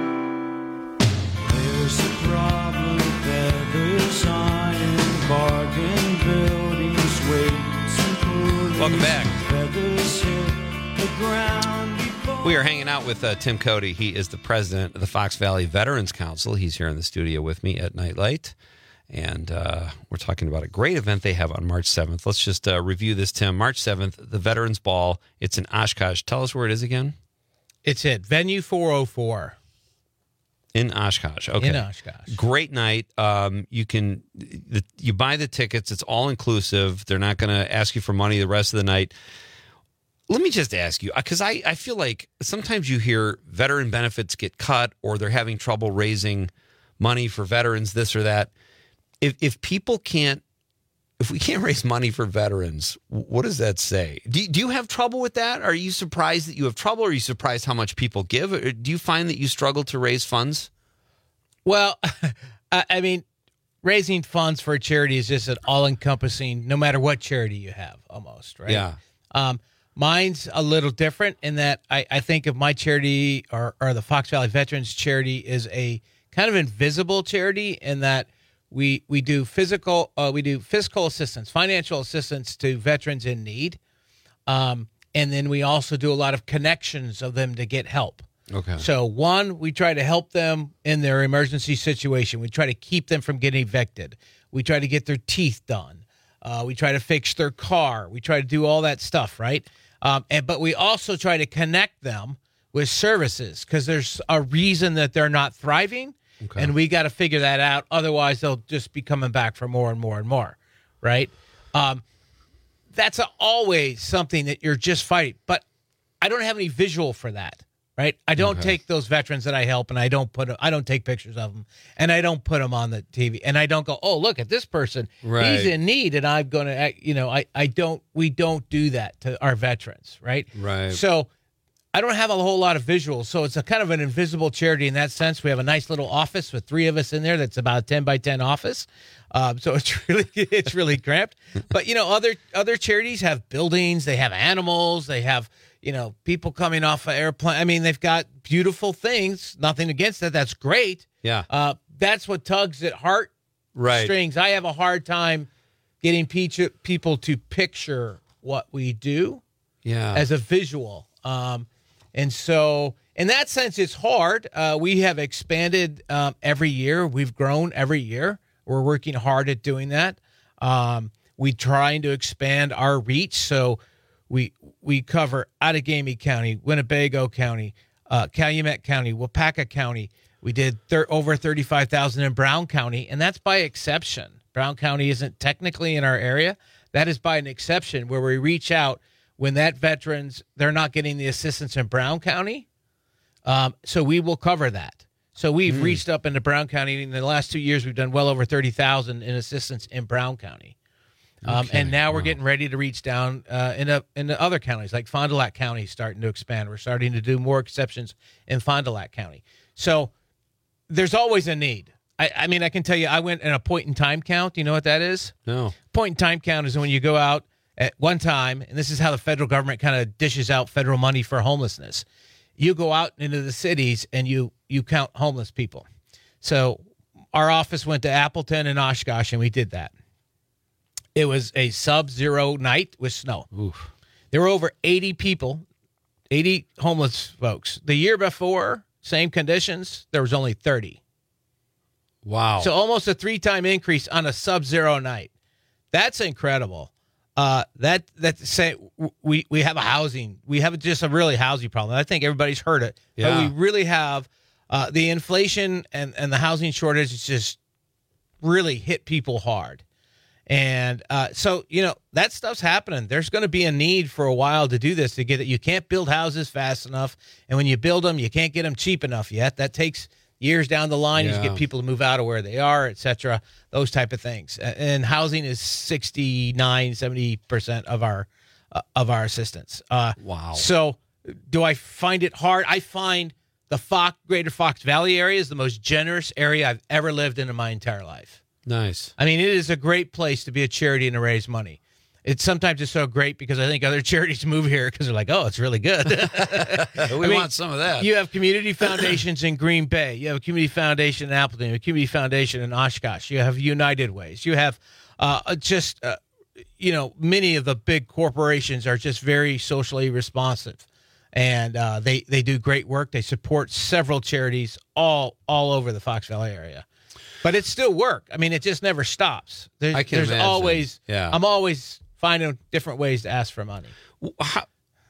Welcome back. We are hanging out with uh, Tim Cody. He is the president of the Fox Valley Veterans Council. He's here in the studio with me at Nightlight. And uh, we're talking about a great event they have on March seventh. Let's just uh, review this, Tim. March seventh, the Veterans Ball. It's in Oshkosh. Tell us where it is again. It's at Venue four oh four. In Oshkosh. Okay. In Oshkosh. Great night. Um, you can the, you buy the tickets. It's all inclusive. They're not going to ask you for money the rest of the night. Let me just ask you, because I, I feel like sometimes you hear veteran benefits get cut or they're having trouble raising money for veterans, this or that. If if people can't, if we can't raise money for veterans, what does that say? Do, do you have trouble with that? Are you surprised that you have trouble? Or are you surprised how much people give? Or do you find that you struggle to raise funds? Well, I mean, raising funds for a charity is just an all-encompassing, no matter what charity you have, almost, right? Yeah. Um, mine's a little different in that I, I think of my charity or, or the Fox Valley Veterans Charity is a kind of invisible charity in that We we do physical uh, we do physical assistance, financial assistance to veterans in need, um, and then we also do a lot of connections of them to get help. Okay. So one, we try to help them in their emergency situation. We try to keep them from getting evicted. We try to get their teeth done. Uh, we try to fix their car. We try to do all that stuff, right? Um, and but we also try to connect them with services because there's a reason that they're not thriving. Okay. And we got to figure that out. Otherwise, they'll just be coming back for more and more and more, right? Um, that's a, always something that you're just fighting. But I don't have any visual for that, right? I don't Okay. take those veterans that I help, and I don't put, I don't take pictures of them, and I don't put them on the T V, and I don't go, oh, look at this person, Right. he's in need, and I'm going to, you know, I, I don't, we don't do that to our veterans, right? Right. So I don't have a whole lot of visuals, so it's a kind of an invisible charity in that sense. We have a nice little office with three of us in there. That's about a ten by ten office, um, so it's really it's really cramped. But you know, other other charities have buildings, they have animals, they have you know people coming off an airplane. I mean, they've got beautiful things. Nothing against that. That's great. Yeah. Uh, that's what tugs at heart Right. strings. I have a hard time getting pe- people to picture what we do Yeah. as a visual. Um, And so, in that sense, it's hard. Uh, we have expanded um, every year. We've grown every year. We're working hard at doing that. Um, we're trying to expand our reach. So we we cover Outagamie County, Winnebago County, uh, Calumet County, Wapaka County. We did thir- over thirty-five thousand in Brown County, and that's by exception. Brown County isn't technically in our area. That is by an exception where we reach out when that veterans, they're not getting the assistance in Brown County. Um, so we will cover that. So we've Mm. reached up into Brown County. In the last two years, we've done well over thirty thousand in assistance in Brown County. Um, Okay. and now we're Wow. getting ready to reach down uh, in, a, in the other counties, like Fond du Lac County is starting to expand. We're starting to do more exceptions in Fond du Lac County. So there's always a need. I, I mean, I can tell you, I went in a point-in-time count. You know what that is? No. Point-in-time count is when you go out at one time, and this is how the federal government kind of dishes out federal money for homelessness. You go out into the cities and you you count homeless people. So our office went to Appleton and Oshkosh, and we did that. It was a sub-zero night with snow. Oof. There were over eighty people, eighty homeless folks. The year before, same conditions, there was only thirty. Wow. So almost a three-time increase on a sub-zero night. That's incredible. Uh, that that say we we have a housing we have just a really housing problem. I think everybody's heard it, Yeah. but we really have uh, the inflation and and the housing shortage is just really hit people hard, and uh, so you know that stuff's happening. There's going to be a need for a while to do this to get it. You can't build houses fast enough, and when you build them, you can't get them cheap enough yet. That takes years down the line. Yeah. You get people to move out of where they are, et cetera, those type of things. And housing is sixty-nine, seventy percent of our uh, of our assistance. Uh, Wow. So do I find it hard? I find the Fox, Greater Fox Valley area is the most generous area I've ever lived in in my entire life. Nice. I mean, it is a great place to be a charity and to raise money. It's sometimes it's so great because I think other charities move here because they're like, oh, it's really good. we I mean, want some of that. You have community foundations in Green Bay. You have a community foundation in Appleton. You have a community foundation in Oshkosh. You have United Ways. You have uh, just uh, you know, many of the big corporations are just very socially responsive, and uh, they they do great work. They support several charities all all over the Fox Valley area, but it's still work. I mean, it just never stops. There's, I can there's imagine. always, Yeah. I'm always finding different ways to ask for money. How,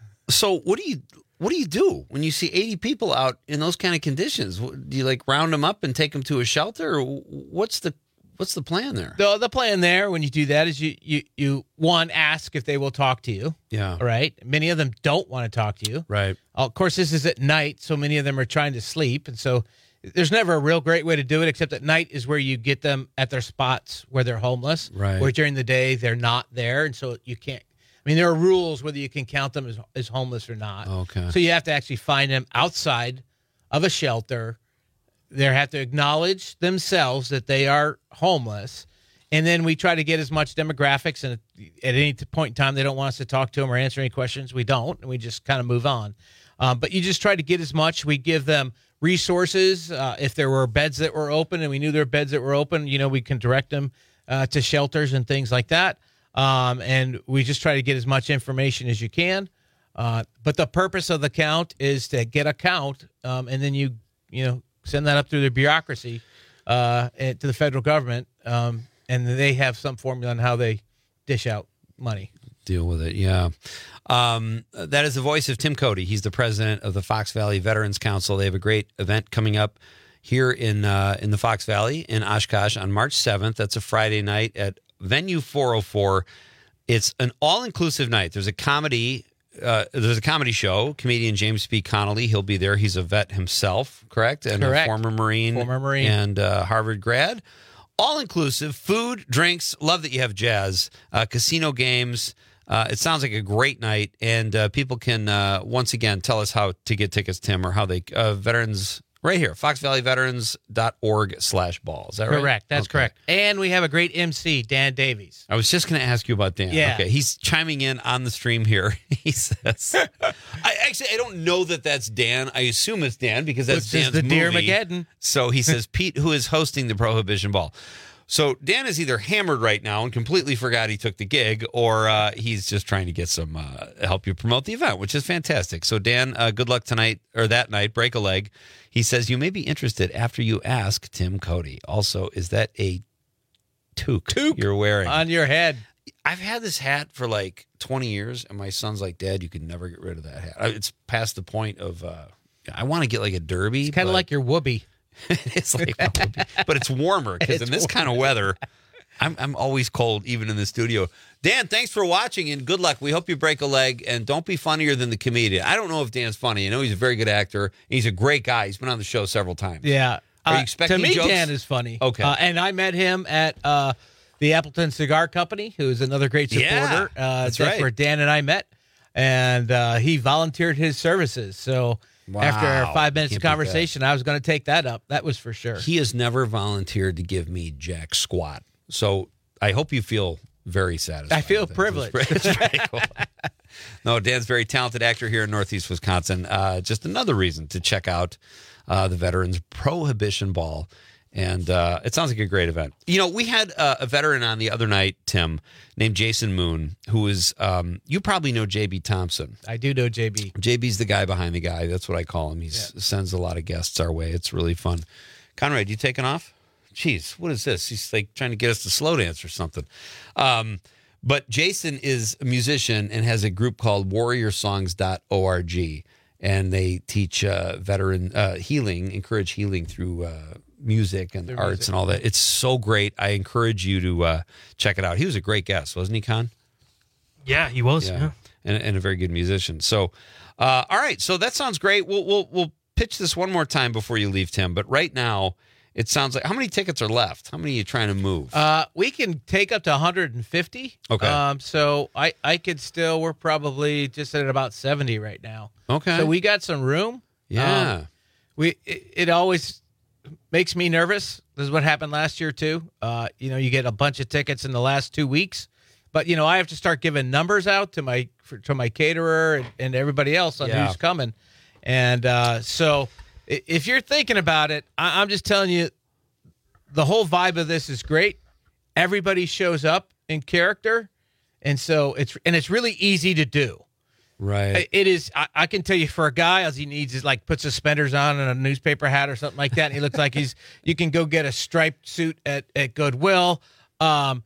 so what do you what do you do when you see eighty people out in those kind of conditions? Do you like round them up and take them to a shelter, or what's the what's the plan there? The the plan there when you do that is you you you one ask if they will talk to you. Yeah. Right. Many of them don't want to talk to you. Right. Of course, this is at night, so many of them are trying to sleep, and so there's never a real great way to do it, except at night is where you get them at their spots where they're homeless. Right. Where during the day they're not there, and so you can't. I mean, there are rules whether you can count them as, as homeless or not. Okay. So you have to actually find them outside of a shelter. They have to acknowledge themselves that they are homeless. And then we try to get as much demographics. And at any point in time, they don't want us to talk to them or answer any questions. We don't. And we just kind of move on. Um, but you just try to get as much. We give them resources. Uh, if there were beds that were open and we knew there were beds that were open, you know, we can direct them uh, to shelters and things like that. Um, and we just try to get as much information as you can. Uh, but the purpose of the count is to get a count, um, and then you, you know, send that up through the bureaucracy uh, and to the federal government, um, and they have some formula on how they dish out money. Deal with it, yeah. Um, that is the voice of Tim Cody. He's the president of the Fox Valley Veterans Council. They have a great event coming up here in uh, in the Fox Valley in Oshkosh on March seventh. That's a Friday night at Venue four oh four. It's an all-inclusive night. There's a comedy uh, there's a comedy show. Comedian James P. Connolly, he'll be there. He's a vet himself, correct? And Correct. a former Marine. Former Marine. And uh, Harvard grad. All-inclusive, food, drinks. Love that you have jazz. Uh, casino games. Uh, it sounds like a great night. And uh, people can, uh, once again, tell us how to get tickets, Tim, or how they, uh, veterans... Right here, fox valley veterans dot org slash ball. Is that right? Correct. That's Okay. correct. And we have a great M C, Dan Davies. I was just going to ask you about Dan. Yeah. Okay. He's chiming in on the stream here. He says, I actually, I don't know that that's Dan. I assume it's Dan because that's This is Dan's the movie. Dearmageddon. So he says, Pete, who is hosting the Prohibition Ball. So Dan is either hammered right now and completely forgot he took the gig, or uh, he's just trying to get some uh, help you promote the event, which is fantastic. So Dan, uh, good luck tonight or that night. Break a leg. He says you may be interested after you ask Tim Cody. Also, is that a toque, Toque you're wearing on your head? I've had this hat for like twenty years, and my son's like, Dad, you could never get rid of that hat. It's past the point of uh, I want to get like a derby. It's kind of like your whoopee. It's like, but it's warmer because in this kind of weather, I'm I'm always cold, even in the studio. Dan, thanks for watching and good luck. We hope you break a leg and don't be funnier than the comedian. I don't know if Dan's funny. I know he's a very good actor. He's a great guy. He's been on the show several times. Yeah. Are you Uh, expecting to me, jokes? Dan is funny. Okay. Uh, and I met him at uh, the Appleton Cigar Company, who is another great supporter. Yeah, uh, that's that's right. where Dan and I met. And uh, he volunteered his services. So Wow. after five minutes Can't of beat conversation, I was going to take that up. That was for sure. He has never volunteered to give me jack squat. So I hope you feel very satisfied. I feel with that. privileged. It's very- it's very cool. No, Dan's a very talented actor here in Northeast Wisconsin. Uh, just another reason to check out uh, the Veterans Prohibition Ball. And uh, it sounds like a great event. You know, we had uh, a veteran on the other night, Tim, named Jason Moon, who is, um, you probably know J B Thompson. I do know J B. J B's the guy behind the guy. That's what I call him. He yeah. sends a lot of guests our way. It's really fun. Conrad, you taking off? Jeez, what is this? He's like trying to get us to slow dance or something. Um, but Jason is a musician and has a group called warrior songs dot org. And they teach uh, veteran uh, healing, encourage healing through uh, music and Through arts music. and all that. It's so great. I encourage you to uh, check it out. He was a great guest, wasn't he, Con? Yeah, he was. Yeah. And, and a very good musician. So, uh, all right. So that sounds great. We'll, we'll, we'll pitch this one more time before you leave, Tim. But right now, it sounds like, how many tickets are left? How many are you trying to move? Uh, we can take up to one hundred fifty. Okay. Um, so I, I could still, we're probably just at about seventy right now. Okay. So we got some room. Yeah. Um, we it, it always makes me nervous. This is what happened last year too. Uh, you know, you get a bunch of tickets in the last two weeks, but you know, I have to start giving numbers out to my for, to my caterer and, and everybody else on Yeah. who's coming. And uh, so i- if you're thinking about it, I, I'm just telling you, the whole vibe of this is great. Everybody shows up in character. And so it's and it's really easy to do. Right. It is. I, I can tell you, for a guy, all he needs is like put suspenders on and a newspaper hat or something like that. And he looks like he's. You can go get a striped suit at at Goodwill. Um,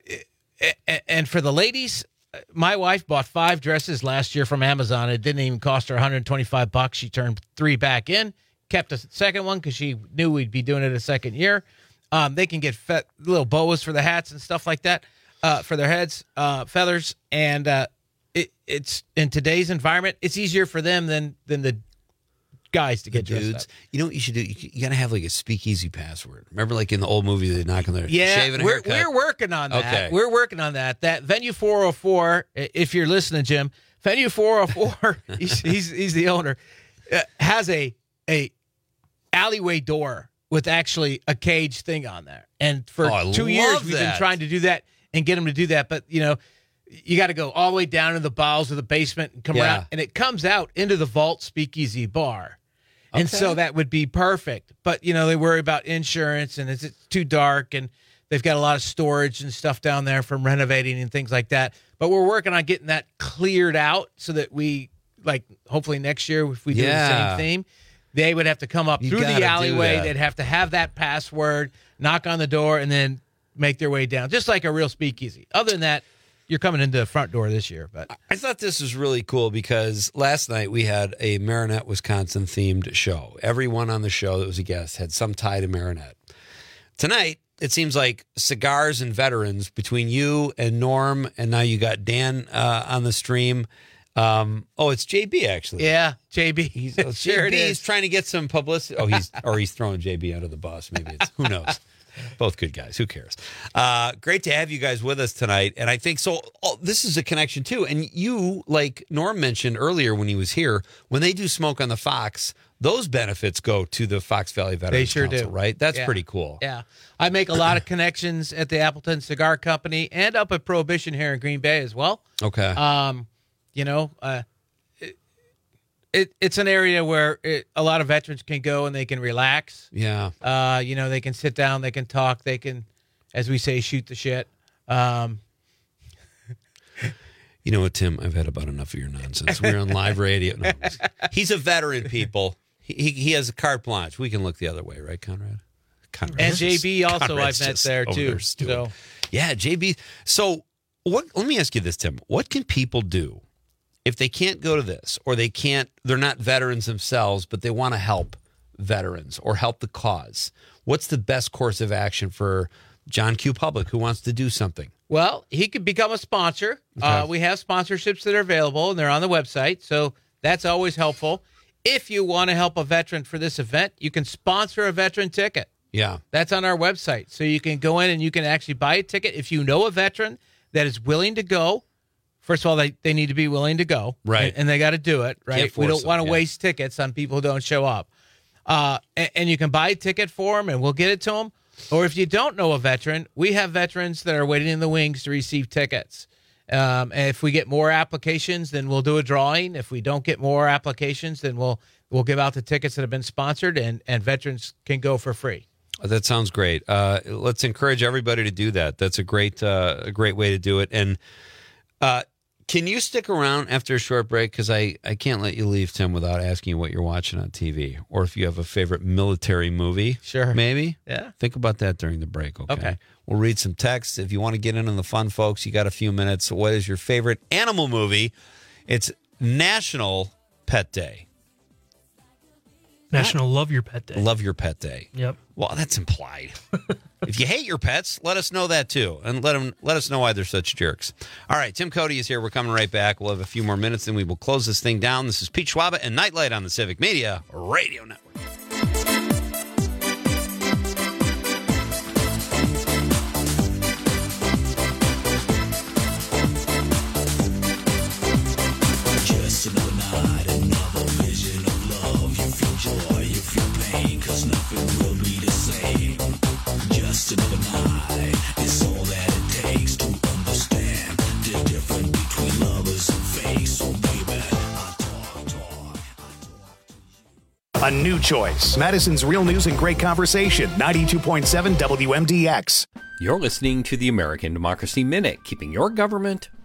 and for the ladies, my wife bought five dresses last year from Amazon. It didn't even cost her one hundred twenty-five bucks. She turned three back in, kept a second one because she knew we'd be doing it a second year. Um, they can get fe- little boas for the hats and stuff like that uh, for their heads, uh, feathers, and. Uh, It, it's in today's environment, it's easier for them than than the guys to get the dudes. dressed up. You know what you should do? You, you got to have like a speakeasy password. Remember, like in the old movie, they knock on their Yeah, shave and a we're, haircut? we're working on that. Okay. We're working on that. That Venue four oh four, if you're listening, Jim, Venue four oh four, he's, he's he's the owner, uh, has a a alleyway door with actually a cage thing on there. And for Oh, I two love years, we've been that. trying to do that and get them to do that. But, you know, you got to go all the way down in the bowels of the basement and come Yeah. around, and it comes out into the Vault Speakeasy Bar. And Okay. so that would be perfect. But, you know, they worry about insurance, and it's, it's too dark, and they've got a lot of storage and stuff down there from renovating and things like that. But we're working on getting that cleared out so that we, like, hopefully next year, if we do Yeah. the same theme, they would have to come up You through gotta the do alleyway. that. They'd have to have that password, knock on the door, and then make their way down, just like a real speakeasy. Other than that, you're coming into the front door this year. But I thought this was really cool because last night we had a Marinette, Wisconsin themed show. Everyone on the show that was a guest had some tie to Marinette. Tonight, it seems like cigars and veterans between you and Norm, and now you got Dan uh, on the stream. Um, oh, it's J B actually. Yeah, J B. He's, Sure J it B is is. trying to get some publicity. Oh, he's or he's throwing J B under the bus. Maybe it's who knows. Both good guys. Who cares? Uh, great to have you guys with us tonight. And I think so. Oh, this is a connection too. And you, like Norm mentioned earlier when he was here, when they do Smoke on the Fox, those benefits go to the Fox Valley Veterans They sure Council, do. right? That's Yeah. pretty cool. Yeah. I make a lot of connections at the Appleton Cigar Company and up at Prohibition here in Green Bay as well. Okay. Um, you know, uh, it, it it's an area where it, a lot of veterans can go and they can relax. Yeah. Uh, you know, they can sit down, they can talk, they can, as we say, shoot the shit. Um, You know what, Tim? I've had about enough of your nonsense. We're on live radio. No, he's a veteran, people. He, he he has a carte blanche. We can look the other way, right, Conrad? Conrad and J B also Conrad's I've met just there over too. there stewing. So Yeah, J B. So, what? Let me ask you this, Tim. What can people do if they can't go to this, or they can't? They're not veterans themselves, but they want to help veterans or help the cause. What's the best course of action for John Q. Public who wants to do something? Well, he could become a sponsor. Uh, Okay. we have sponsorships that are available, and they're on the website, so that's always helpful. If you want to help a veteran for this event, you can sponsor a veteran ticket. Yeah. That's on our website. So you can go in and you can actually buy a ticket. If you know a veteran that is willing to go, first of all, they, they need to be willing to go. Right. And, and they got to do it, right? Can't We force don't want to them, yeah. waste tickets on people who don't show up. Uh, and, and you can buy a ticket for them, and we'll get it to them. Or if you don't know a veteran, we have veterans that are waiting in the wings to receive tickets. Um, and if we get more applications, then we'll do a drawing. If we don't get more applications, then we'll we'll give out the tickets that have been sponsored, and, and veterans can go for free. That sounds great. Uh, let's encourage everybody to do that. That's a great, uh, a great way to do it. And uh, can you stick around after a short break? Because I, I can't let you leave, Tim, without asking you what you're watching on T V, or if you have a favorite military movie. Sure. Maybe. Yeah. Think about that during the break. Okay. Okay. We'll read some texts. If you want to get in on the fun, folks, you got a few minutes. What is your favorite animal movie? It's National Pet Day. National Love Your Pet Day. Love Your Pet Day. Yep. Well, that's implied. If you hate your pets, let us know that too, and let them let us know why they're such jerks. All right, Tim Cody is here. We're coming right back. We'll have a few more minutes, then we will close this thing down. This is Pete Schwaba and Nightlight on the Civic Media Radio Network. Just another night, another vision of love. You feel joy, you feel pain, cause nothing will be the same. Just another night, it's all that it takes to understand the difference between lovers and fake. So baby, I talk, talk, I talk. A new choice. Madison's Real News and Great Conversation. ninety-two point seven W M D X. You're listening to the American Democracy Minute, keeping your government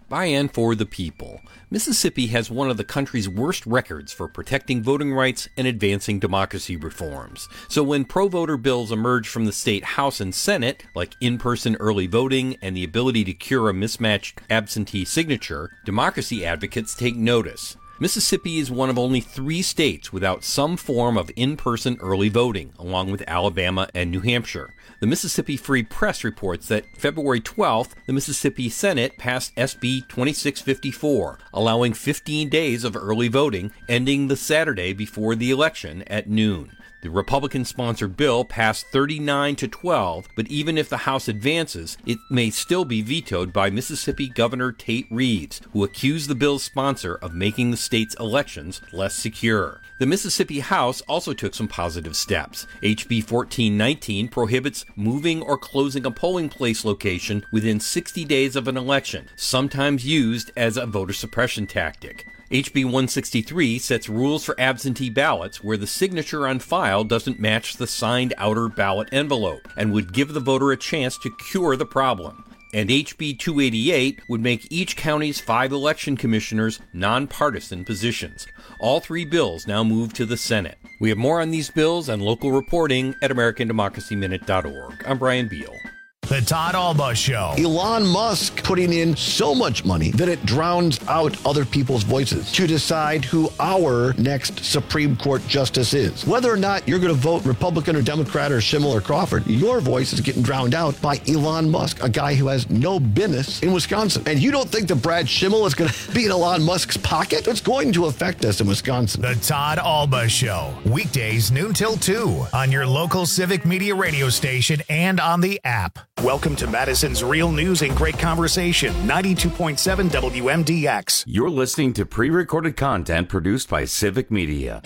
by and for the people. Mississippi has one of the country's worst records for protecting voting rights and advancing democracy reforms. So when pro-voter bills emerge from the state House and Senate, like in-person early voting and the ability to cure a mismatched absentee signature, democracy advocates take notice. Mississippi is one of only three states without some form of in-person early voting, along with Alabama and New Hampshire. The Mississippi Free Press reports that February twelfth, the Mississippi Senate passed S B twenty-six fifty-four, allowing fifteen days of early voting, ending the Saturday before the election at noon. The Republican-sponsored bill passed thirty-nine to twelve, but even if the House advances, it may still be vetoed by Mississippi Governor Tate Reeves, who accused the bill's sponsor of making the state's elections less secure. The Mississippi House also took some positive steps. H B fourteen nineteen prohibits moving or closing a polling place location within sixty days of an election, sometimes used as a voter suppression tactic. H B one sixty-three sets rules for absentee ballots where the signature on file doesn't match the signed outer ballot envelope and would give the voter a chance to cure the problem. And H B two eighty-eight would make each county's five election commissioners nonpartisan positions. All three bills now move to the Senate. We have more on these bills and local reporting at American Democracy Minute dot org. I'm Brian Beal. The Todd Alba Show. Elon Musk putting in so much money that it drowns out other people's voices to decide who our next Supreme Court justice is. Whether or not you're going to vote Republican or Democrat or Schimmel or Crawford, your voice is getting drowned out by Elon Musk, a guy who has no business in Wisconsin. And you don't think that Brad Schimmel is going to be in Elon Musk's pocket? It's going to affect us in Wisconsin. The Todd Alba Show. Weekdays noon till two on your local Civic Media radio station and on the app. Welcome to Madison's Real News and Great Conversation, ninety-two point seven W M D X. You're listening to pre-recorded content produced by Civic Media.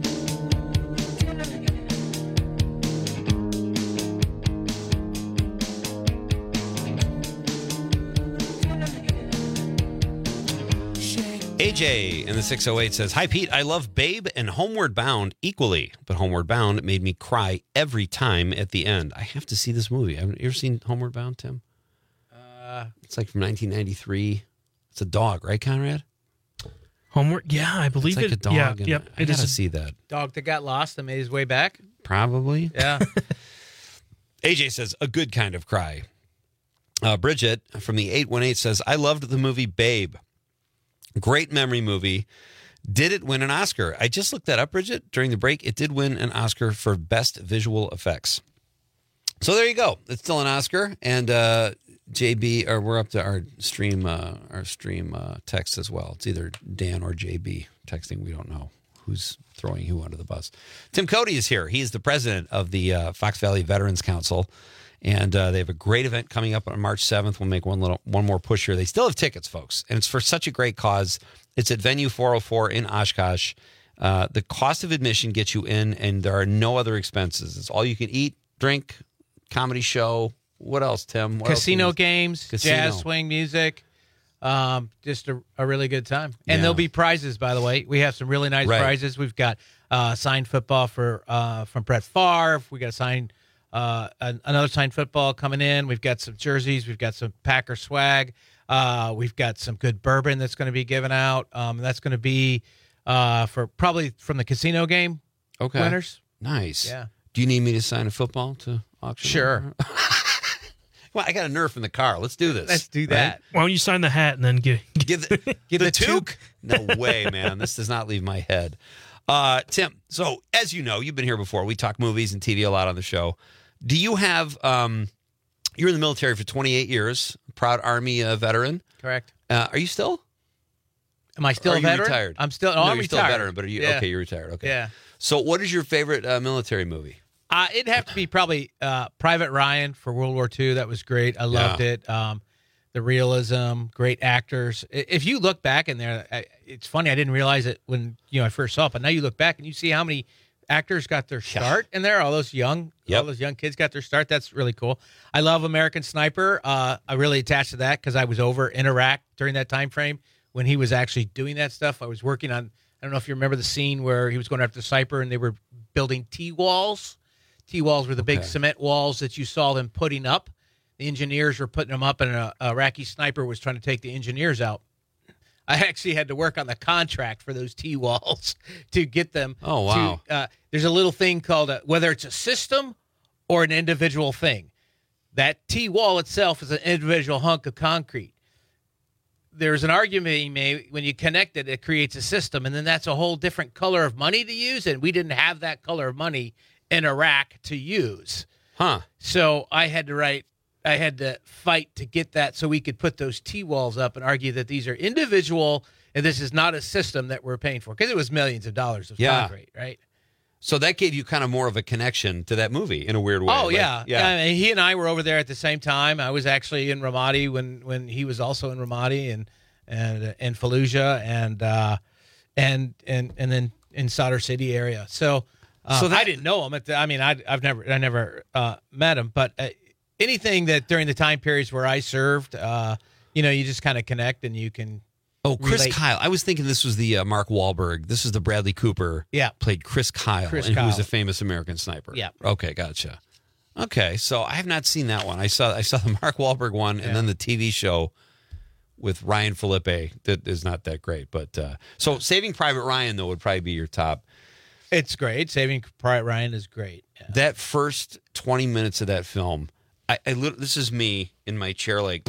A J in the six oh eight says, "Hi, Pete. I love Babe and Homeward Bound equally, but Homeward Bound made me cry every time at the end. I have to see this movie. Have you ever seen Homeward Bound, Tim? Uh, it's like from nineteen ninety-three. It's a dog, right, Conrad? Homeward? Yeah, I believe it's like it. a dog. Yeah, and yep. I It gotta is a see that. Dog that got lost and made his way back. Probably. Yeah. A J says, a good kind of cry. Uh, Bridget from the eight one eight says, I loved the movie Babe. Great memory movie. Did it win an Oscar? I just looked that up, Bridget, during the break. It did win an Oscar for Best Visual Effects. So there you go. It's still an Oscar. And uh, J B, or we're up to our stream uh, our stream uh, text as well. It's either Dan or J B texting. We don't know who's throwing who under the bus. Tim Cody is here. He is the president of the uh, Fox Valley Veterans Council. And uh, they have a great event coming up on March seventh. We'll make one little one more push here. They still have tickets, folks, and it's for such a great cause. It's at Venue four oh four in Oshkosh. Uh, the cost of admission gets you in, and there are no other expenses. It's all you can eat, drink, comedy show. What else, Tim? What Casino else games, Casino. jazz, swing music. Um, just a, a really good time. And Yeah. there'll be prizes, by the way. We have some really nice Right. prizes. We've got uh, signed football for uh, from Brett Favre. We got a signed Uh, an- another signed football coming in. We've got some jerseys. We've got some Packer swag. Uh, we've got some good bourbon that's going to be given out. Um, that's going to be uh, for probably from the casino game Okay. winners. Nice. Yeah. Do you need me to sign a football to auction? Sure. Well, I got a Nerf in the car. Let's do this. Let's do that. Why don't you sign the hat and then give Give the, Give the the toque? No way, man. This does not leave my head. Uh, Tim, so as you know, you've been here before. We talk movies and T V a lot on the show. Do you have, um, you're in the military for twenty-eight years, proud Army uh, veteran. Correct. Uh, are you still? Am I still Or a are you veteran? retired? I'm still. No, no I'm you're retired. still a veteran, but are you, Yeah. okay, you're retired. Okay. Yeah. So what is your favorite uh, military movie? Uh, it'd have to be probably uh, Private Ryan for World War Two. That was great. I loved Yeah. it. Um, the realism, great actors. I- If you look back in there, I, it's funny. I didn't realize it when you know I first saw it, but now you look back and you see how many actors got their start in there. All those young, Yep. all those young kids got their start. That's really cool. I love American Sniper. Uh, I really attached to that because I was over in Iraq during that time frame when he was actually doing that stuff. I was working on. I don't know if you remember the scene where he was going after the sniper and they were building T walls. T walls were the big Okay. cement walls that you saw them putting up. the engineers were putting them up, and a, a Iraqi sniper was trying to take the engineers out. I actually had to work on the contract for those T-walls to get them. Oh, wow. To, uh, there's a little thing called, a, whether it's a system or an individual thing. That T-wall itself is an individual hunk of concrete. There's an argument being made when you connect it, it creates a system, and then that's a whole different color of money to use, and we didn't have that color of money in Iraq to use. Huh. So I had to write, I had to fight to get that so we could put those T-walls up and argue that these are individual and this is not a system that we're paying for, because it was millions of dollars of Yeah. concrete, right? So that gave you kind of more of a connection to that movie in a weird way. Oh, Like, yeah. yeah. I mean, he and I were over there at the same time. I was actually in Ramadi when, when he was also in Ramadi and and in Fallujah and uh, and and and then in Sadr City area. So, uh, So that- I didn't know him. At the, I mean, I, I've never I never uh, met him, but uh, anything that during the time periods where I served, uh, you know, you just kind of connect and you can. Oh, Chris relate. Kyle. I was thinking this was the uh, Mark Wahlberg. This is the Bradley Cooper. Yeah. Played Chris Kyle, Chris and who was Kyle. a famous American sniper. Yeah. Okay, gotcha. Okay, so I have not seen that one. I saw I saw the Mark Wahlberg one, and Yeah. then the T V show with Ryan Felipe that is not that great. But uh, so Saving Private Ryan though would probably be your top. It's great. Saving Private Ryan is great. Yeah. That first twenty minutes of that film, I, I lit- this is me in my chair, like,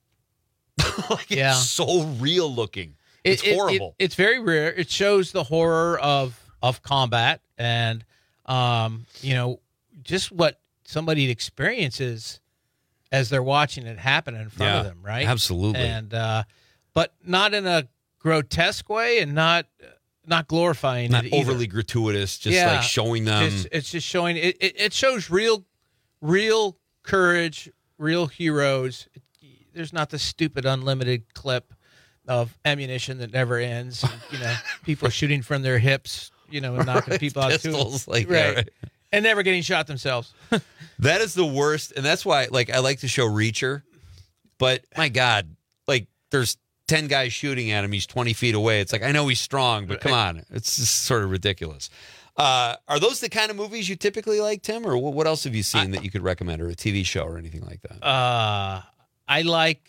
like Yeah. it's so real looking. It's It- it- horrible. it- it's very rare. It shows the horror of of combat and um, you know, just what somebody experiences as they're watching it happen in front Yeah, of them, right? absolutely. And uh, but not in a grotesque way, and not not glorifying Not it either. overly gratuitous, just Yeah, like showing them. Just, it's just showing it, it. It shows real, real courage, real heroes. It, there's not the stupid unlimited clip of ammunition that never ends. And, you know, people shooting from their hips. You know, and knocking Right, people out too. pistols like that, right. and never getting shot themselves. That is the worst, and that's why, like, I like to show Reacher, but my God, like, there's ten guys shooting at him. He's twenty feet away. It's like, I know he's strong, but come on, it's just sort of ridiculous. Uh, are those the kind of movies you typically like, Tim, or what else have you seen that you could recommend, or a T V show or anything like that? Uh, I like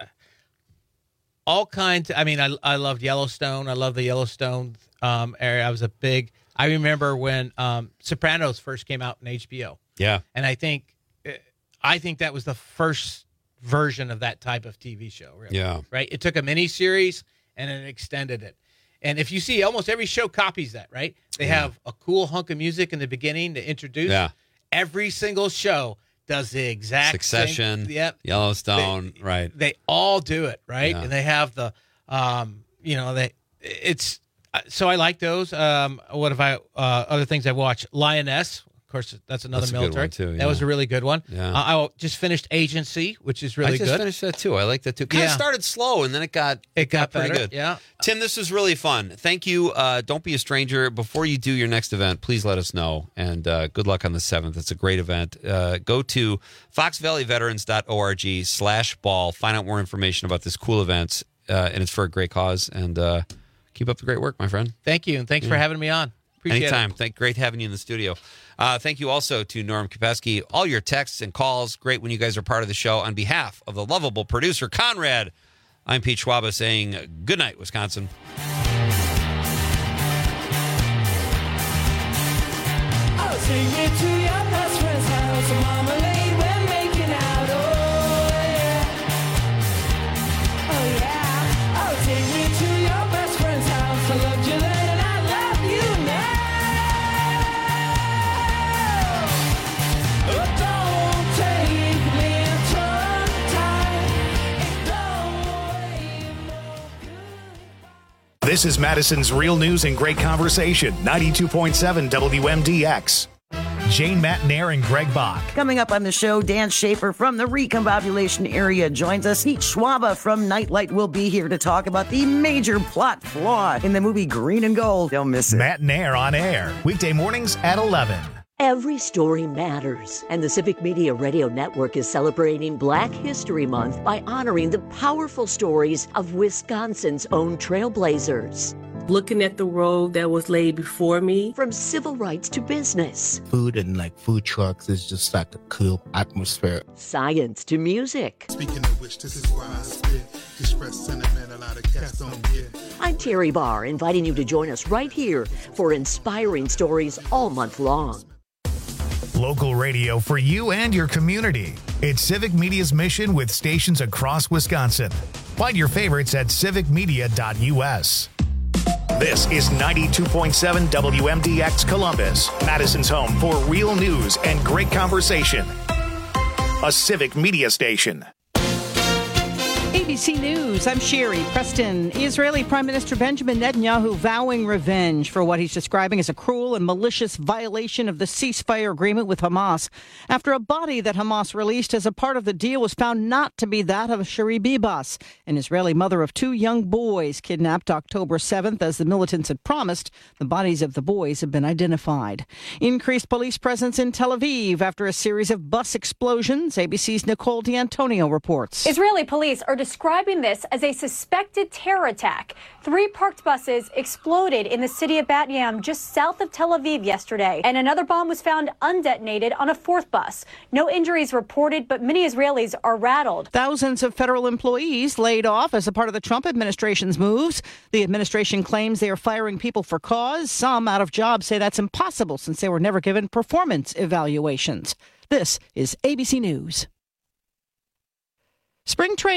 all kinds. I mean, I I loved Yellowstone. I love the Yellowstone um, area. I was a big. I remember when um, Sopranos first came out in H B O. Yeah, and I think I think that was the first version of that type of T V show. Really. Yeah, right. It took a miniseries and then extended it. And if you see, almost every show copies that. Right? They Yeah. have a cool hunk of music in the beginning to introduce. Yeah. Every single show does the exact Succession, same. Yep. Yellowstone, right? They all do it, right? Yeah. And they have the, um, you know, they it's so I like those. Um, what have I? Uh, other things I've watched, Lioness. Of course, that's another That's a good military. one, too, yeah. That was a really good one. Yeah. Uh, I just finished Agency, which is really I just good. finished that too. I like that too. Kind of Yeah. started slow, and then it got It got pretty better, good. yeah. Tim, this was really fun. Thank you. Uh, don't be a stranger. Before you do your next event, please let us know. And uh, good luck on the seventh. It's a great event. Uh, go to fox valley veterans dot org slash ball. Find out more information about this cool event. Uh, and it's for a great cause. And uh, keep up the great work, my friend. Thank you, and thanks for Yeah. having me on. Appreciate Anytime. it. Thank, great having you in the studio. Uh, thank you also to Norm Kopesky. All your texts and calls, great when you guys are part of the show. On behalf of the lovable producer, Conrad, I'm Pete Schwaba saying good night, Wisconsin. I'll take you to your best friend's house. Marmalade, we're making out. Oh, yeah. Oh, yeah. I'll take you to your best friend's house. I loved you then and I love you now. Oh, don't take me tongue-tied. This is Madison's Real News and Great Conversation, ninety-two point seven W M D X. Jane Matnair and Greg Bach. Coming up on the show, Dan Schaefer from the Recombobulation area joins us. Pete Schwaba from Nightlight will be here to talk about the major plot flaw in the movie Green and Gold. Don't miss it. Matnair on air, weekday mornings at eleven. Every story matters, and the Civic Media Radio Network is celebrating Black History Month by honoring the powerful stories of Wisconsin's own trailblazers. looking at the road that was laid before me. From civil rights to business. Food and like food trucks is just like a cool atmosphere. Science to music. Speaking of which, this is why I spit. Express sentiment a lot of cats don't get. I'm Terry Barr, inviting you to join us right here for inspiring stories all month long. Local radio for you and your community. It's Civic Media's mission with stations across Wisconsin. Find your favorites at civic media dot u s. This is ninety-two point seven W M D X Columbus, Madison's home for real news and great conversation. A Civic Media station. A B C News, I'm Sherry Preston. Israeli Prime Minister Benjamin Netanyahu vowing revenge for what he's describing as a cruel and malicious violation of the ceasefire agreement with Hamas after a body that Hamas released as a part of the deal was found not to be that of Shiri Bibas, an Israeli mother of two young boys kidnapped October seventh. As the militants had promised, the bodies of the boys have been identified. Increased police presence in Tel Aviv after a series of bus explosions. A B C's Nicole D'Antonio reports. Israeli police are describing this as a suspected terror attack. Three parked buses exploded in the city of Bat Yam just south of Tel Aviv yesterday, and another bomb was found undetonated on a fourth bus. No injuries reported, but many Israelis are rattled. Thousands of federal employees laid off as a part of the Trump administration's moves. The administration claims they are firing people for cause. Some out of jobs say that's impossible since they were never given performance evaluations. This is A B C News. Spring training